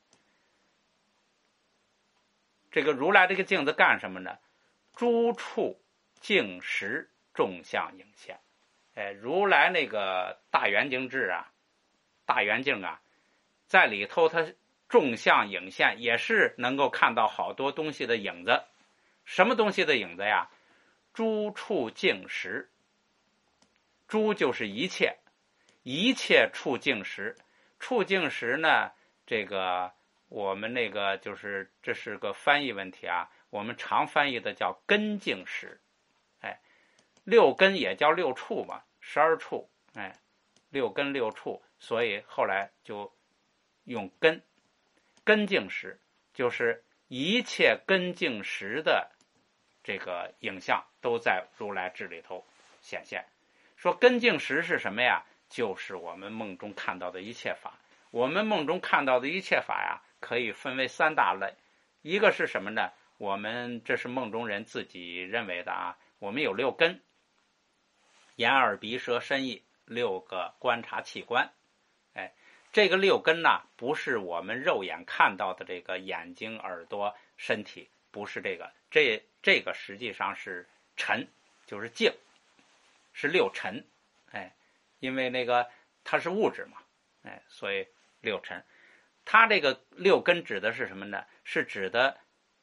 这个如来这个镜子干什么呢？诸处净实众相影现。如来那个大圆镜智啊，大圆镜啊，在里头它众相影现，也是能够看到好多东西的影子。什么东西的影子呀？诸处净实。诸就是一切，一切处净实。处净实呢，这个我们那个这是个翻译问题啊，我们常翻译的叫根净实。六根也叫六处嘛，12处，六根六处，所以后来就用根净实，就是一切根净实的这个影像都在如来智里头显现。说根净实是什么呀？就是我们梦中看到的一切法。我们梦中看到的一切法呀，可以分为3大类。一个是什么呢？我们这是梦中人自己认为的啊，我们有6根，眼耳鼻舌身意6个观察器官。这个6根呢，不是我们肉眼看到的这个眼睛耳朵身体，不是这个，这个实际上是尘，就是净，是6尘。因为那个它是物质嘛，所以6尘。它这个6根指的是什么呢？是指的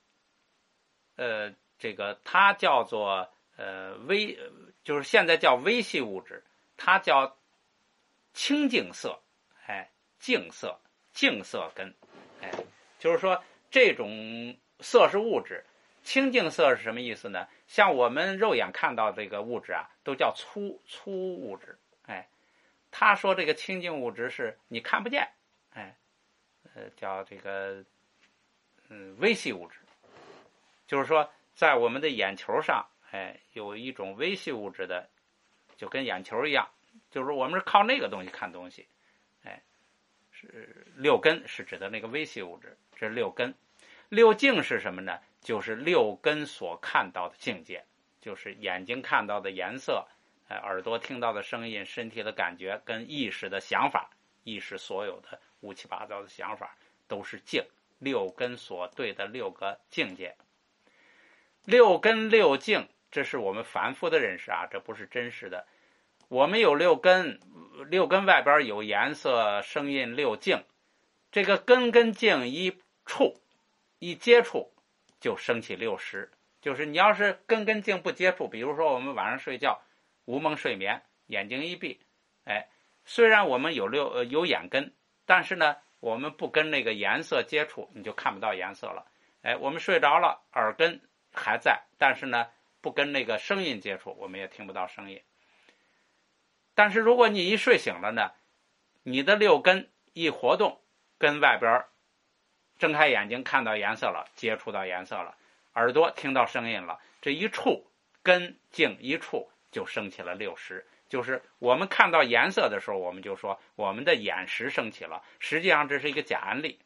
这个它叫做就是现在叫微细物质，它叫清净色，净色根。就是说这种色是物质，清净色是什么意思呢？像我们肉眼看到这个物质啊，都叫粗物质。他说这个清净物质是你看不见，叫这个微细物质。就是说在我们的眼球上，有一种微细物质的，就跟眼球一样，就是我们是靠那个东西看东西。是6根是指的那个微细物质，这是6根。6境是什么呢？就是6根所看到的境界，就是眼睛看到的颜色，耳朵听到的声音，身体的感觉跟意识的想法，意识所有的乌七八糟的想法都是境，6根所对的6个境界。6根6境，这是我们凡夫的认识啊，这不是真实的。 我们有六根，六根外边有颜色、声音、六境，这个根跟境一触一接触就升起六识。就是你要是根跟境不接触，比如说我们晚上睡觉无梦睡眠，眼睛一闭，虽然我们有眼根，但是呢我们不跟那个颜色接触，你就看不到颜色了。我们睡着了，耳根还在，但是呢不跟那个声音接触，我们也听不到声音。但是如果你一睡醒了呢，你的六根一活动，跟外边睁开眼睛看到颜色了，接触到颜色了，耳朵听到声音了，这一触跟境一触就升起了六识。就是我们看到颜色的时候，我们就说我们的眼识升起了，实际上这是一个假案例。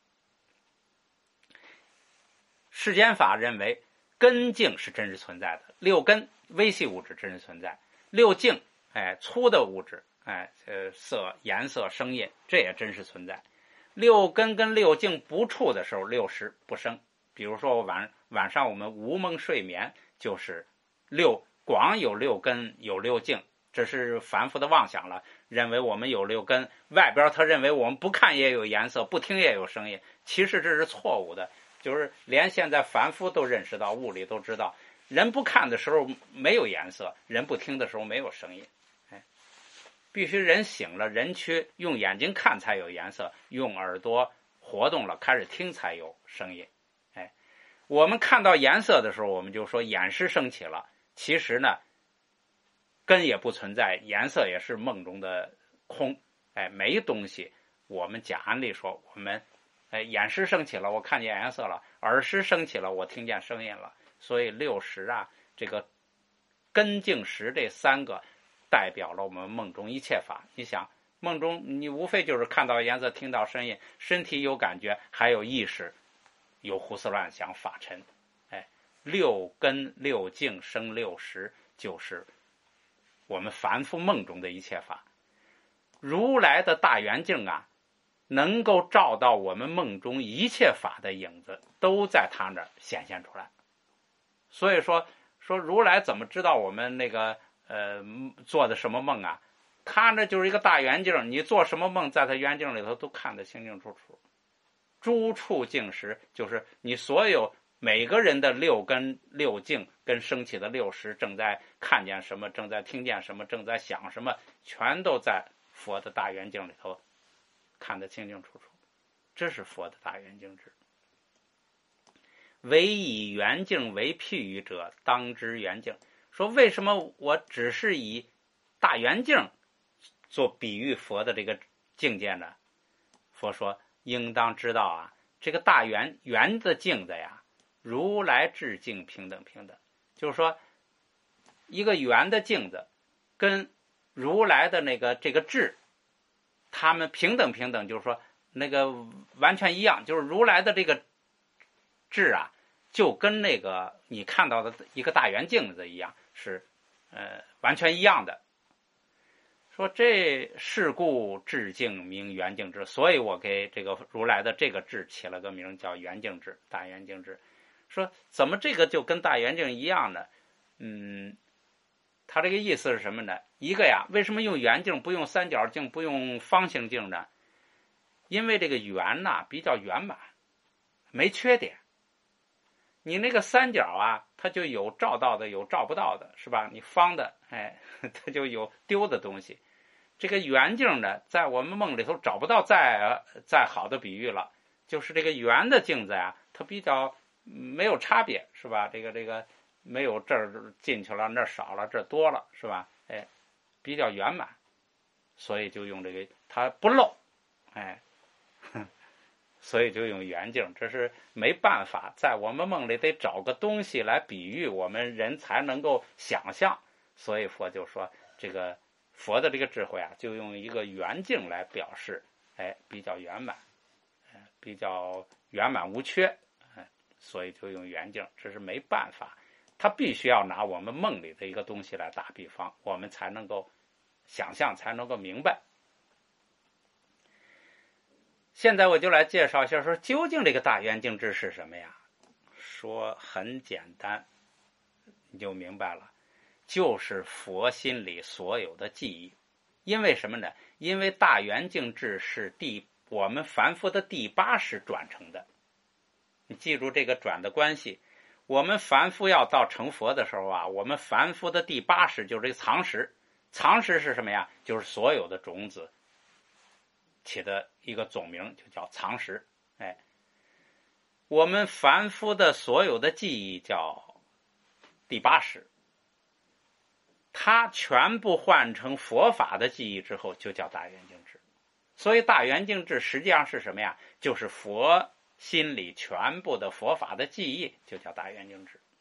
世间法认为根境是真实存在的，六根微细物质真实存在，六境粗的物质色、颜色、声音，这也真实存在。六根跟六境不触的时候，六识不生。比如说晚上我们无梦睡眠，就是光有六根有六境，这是凡夫的妄想了，认为我们有六根，外边他认为我们不看也有颜色，不听也有声音，其实这是错误的。就是连现在凡夫都认识到，物理都知道，人不看的时候没有颜色，人不听的时候没有声音。必须人醒了，人去用眼睛看才有颜色，用耳朵活动了开始听才有声音。我们看到颜色的时候，我们就说眼识升起了，其实呢根也不存在，颜色也是梦中的空。没东西。我们假案例说，我们眼识升起了，我看见颜色了，耳识升起了，我听见声音了。所以六识啊，这个根境识这三个代表了我们梦中一切法。你想梦中你无非就是看到颜色，听到声音，身体有感觉，还有意识，有胡思乱想法尘。六根六境生六识，就是我们凡夫梦中的一切法。如来的大圆镜啊，能够照到我们梦中一切法的影子，都在他那儿显现出来。所以说如来怎么知道我们那个做的什么梦啊？他那就是一个大圆镜，你做什么梦，在他圆镜里头都看得清清楚楚。诸处境识，就是你所有每个人的六根六境跟升起的六识，正在看见什么，正在听见什么，正在想什么，全都在佛的大圆镜里头看得清清楚楚。这是佛的大圆镜智。唯以圆镜为譬喻者，当知圆镜。说为什么我只是以大圆镜做比喻佛的这个境界呢？佛说应当知道啊，这个大圆的镜子呀，如来智镜平等。就是说一个圆的镜子跟如来的这个智，他们平等，就是说那个完全一样。就是如来的这个智啊，就跟那个你看到的一个大圆镜子一样，是完全一样的。说这是故智镜名圆镜智，所以我给这个如来的这个智起了个名叫圆镜智，大圆镜智。说怎么这个就跟大圆镜一样呢？他这个意思是什么呢？一个呀，为什么用圆镜不用三角镜不用方形镜呢？因为这个圆呐比较圆满，没缺点。你那个三角啊，它就有照到的有照不到的，是吧？你方的它就有丢的东西。这个圆镜呢，在我们梦里头找不到再好的比喻了，就是这个圆的镜子呀，它比较没有差别，是吧？这个没有这儿进去了，那儿少了，这儿多了，是吧？比较圆满，所以就用这个，它不漏，所以就用圆镜。这是没办法，在我们梦里得找个东西来比喻，我们人才能够想象。所以佛就说，这个佛的这个智慧啊，就用一个圆镜来表示，比较圆满，比较圆满无缺，所以就用圆镜。这是没办法，他必须要拿我们梦里的一个东西来打比方，我们才能够想象，才能够明白。现在我就来介绍一下，说究竟这个大圆镜智是什么呀？说很简单，你就明白了。 就是佛心里所有的记忆。因为什么呢？因为大圆镜智是我们凡夫的第八识转成的。你记住这个转的关系。我们凡夫要到成佛的时候啊，我们凡夫的第八识就是这个藏识。藏识是什么呀？就是所有的种子起的一个总名，就叫藏识。我们凡夫的所有的记忆叫第八识，它全部换成佛法的记忆之后，就叫大圆镜智。所以大圆镜智实际上是什么呀？就是佛心里全部的佛法的记忆，就叫大圆镜智。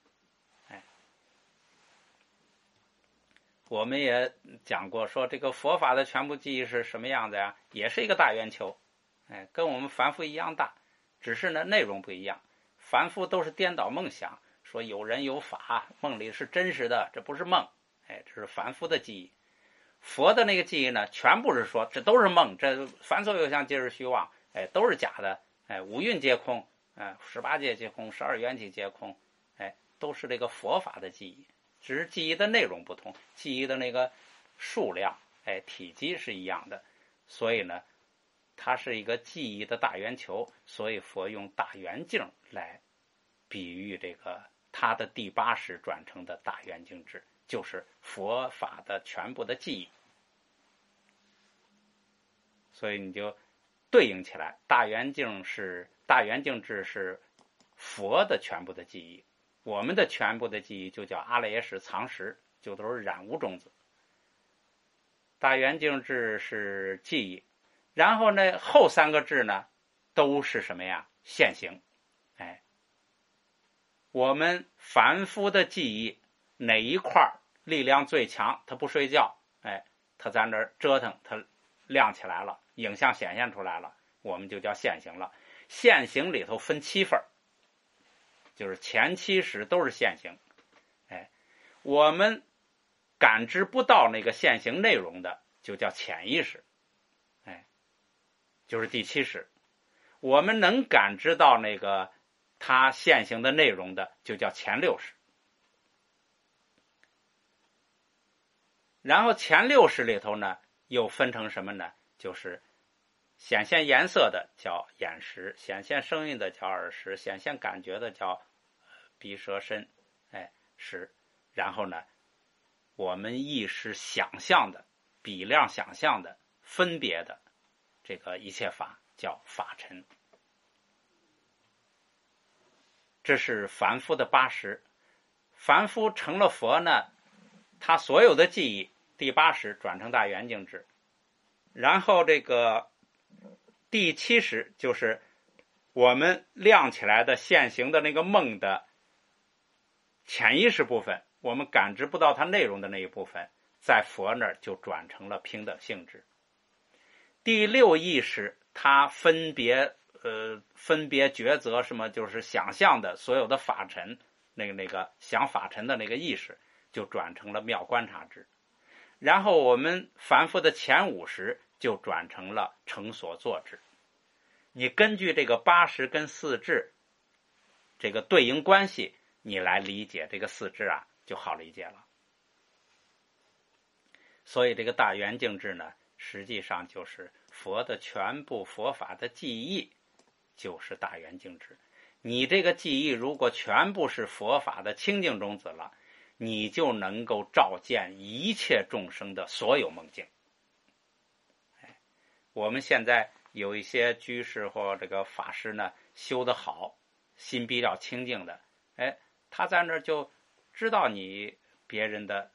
我们也讲过，说这个佛法的全部记忆是什么样子呀？也是一个大圆球，跟我们凡夫一样大，只是呢内容不一样。凡夫都是颠倒梦想，说有人有法，梦里是真实的，这不是梦，这是凡夫的记忆。佛的那个记忆呢，全部是说这都是梦，这凡所有相皆是虚妄，都是假的，五蕴皆空，18界皆空，12缘起皆空，都是这个佛法的记忆。只是记忆的内容不同，记忆的那个数量，体积是一样的，所以呢，它是一个记忆的大圆球，所以佛用大圆镜来比喻这个它的第八识转成的大圆镜智，就是佛法的全部的记忆。所以你就对应起来，大圆镜智是佛的全部的记忆。我们的全部的记忆就叫阿赖耶识藏识，就都是染污种子。大圆镜智是记忆，然后呢，后三个智呢，都是什么呀？现行。我们凡夫的记忆哪一块力量最强？他不睡觉，他在那儿折腾，他亮起来了，影像显现出来了，我们就叫现行了。现行里头分7份。就是前7识都是现行，我们感知不到那个现行内容的，就叫潜意识，就是第7识。我们能感知到那个它现行的内容的，就叫前6识。然后前6识里头呢，又分成什么呢？就是显现颜色的叫眼识，显现声音的叫耳识，显现感觉的叫鼻舌身识。然后呢，我们意识想象的、比量想象的、分别的这个一切法叫法尘。这是凡夫的8识。凡夫成了佛呢，他所有的记忆第8识转成大圆镜智，然后这个第7识就是我们亮起来的现行的那个梦的潜意识部分，我们感知不到它内容的那一部分，在佛那儿就转成了平等性质。第6意识它分别抉择什么，就是想象的所有的法尘，那个想法尘的那个意识就转成了妙观察智。然后我们凡夫的前5识就转成了成所作智。你根据这个8识跟4智这个对应关系，你来理解这个4智啊，就好理解了。所以这个大圆镜智呢，实际上就是佛的全部佛法的记忆，就是大圆镜智。你这个记忆如果全部是佛法的清净种子了，你就能够照见一切众生的所有梦境。我们现在有一些居士或这个法师呢，修得好，心比较清净的，他在那儿就知道你别人的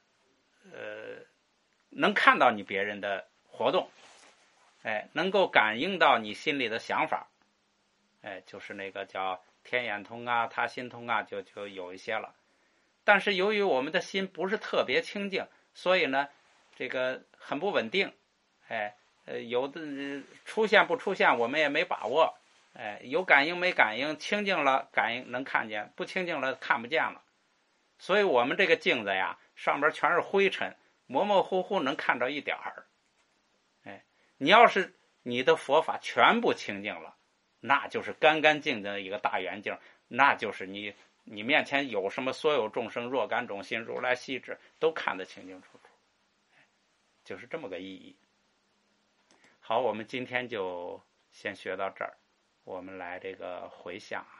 能看到你别人的活动，能够感应到你心里的想法，就是那个叫天眼通啊、他心通啊，就有一些了。但是由于我们的心不是特别清净，所以呢，这个很不稳定，有的出现不出现我们也没把握，有感应没感应，清净了感应能看见，不清净了看不见了。所以我们这个镜子呀，上边全是灰尘，模模糊糊能看着一点儿。你要是你的佛法全部清净了，那就是干干净净的一个大圆镜，那就是你你面前有什么，所有众生若干种心，如来悉知，都看得清清楚楚，就是这么个意义。好，我们今天就先学到这儿，我们来这个回向。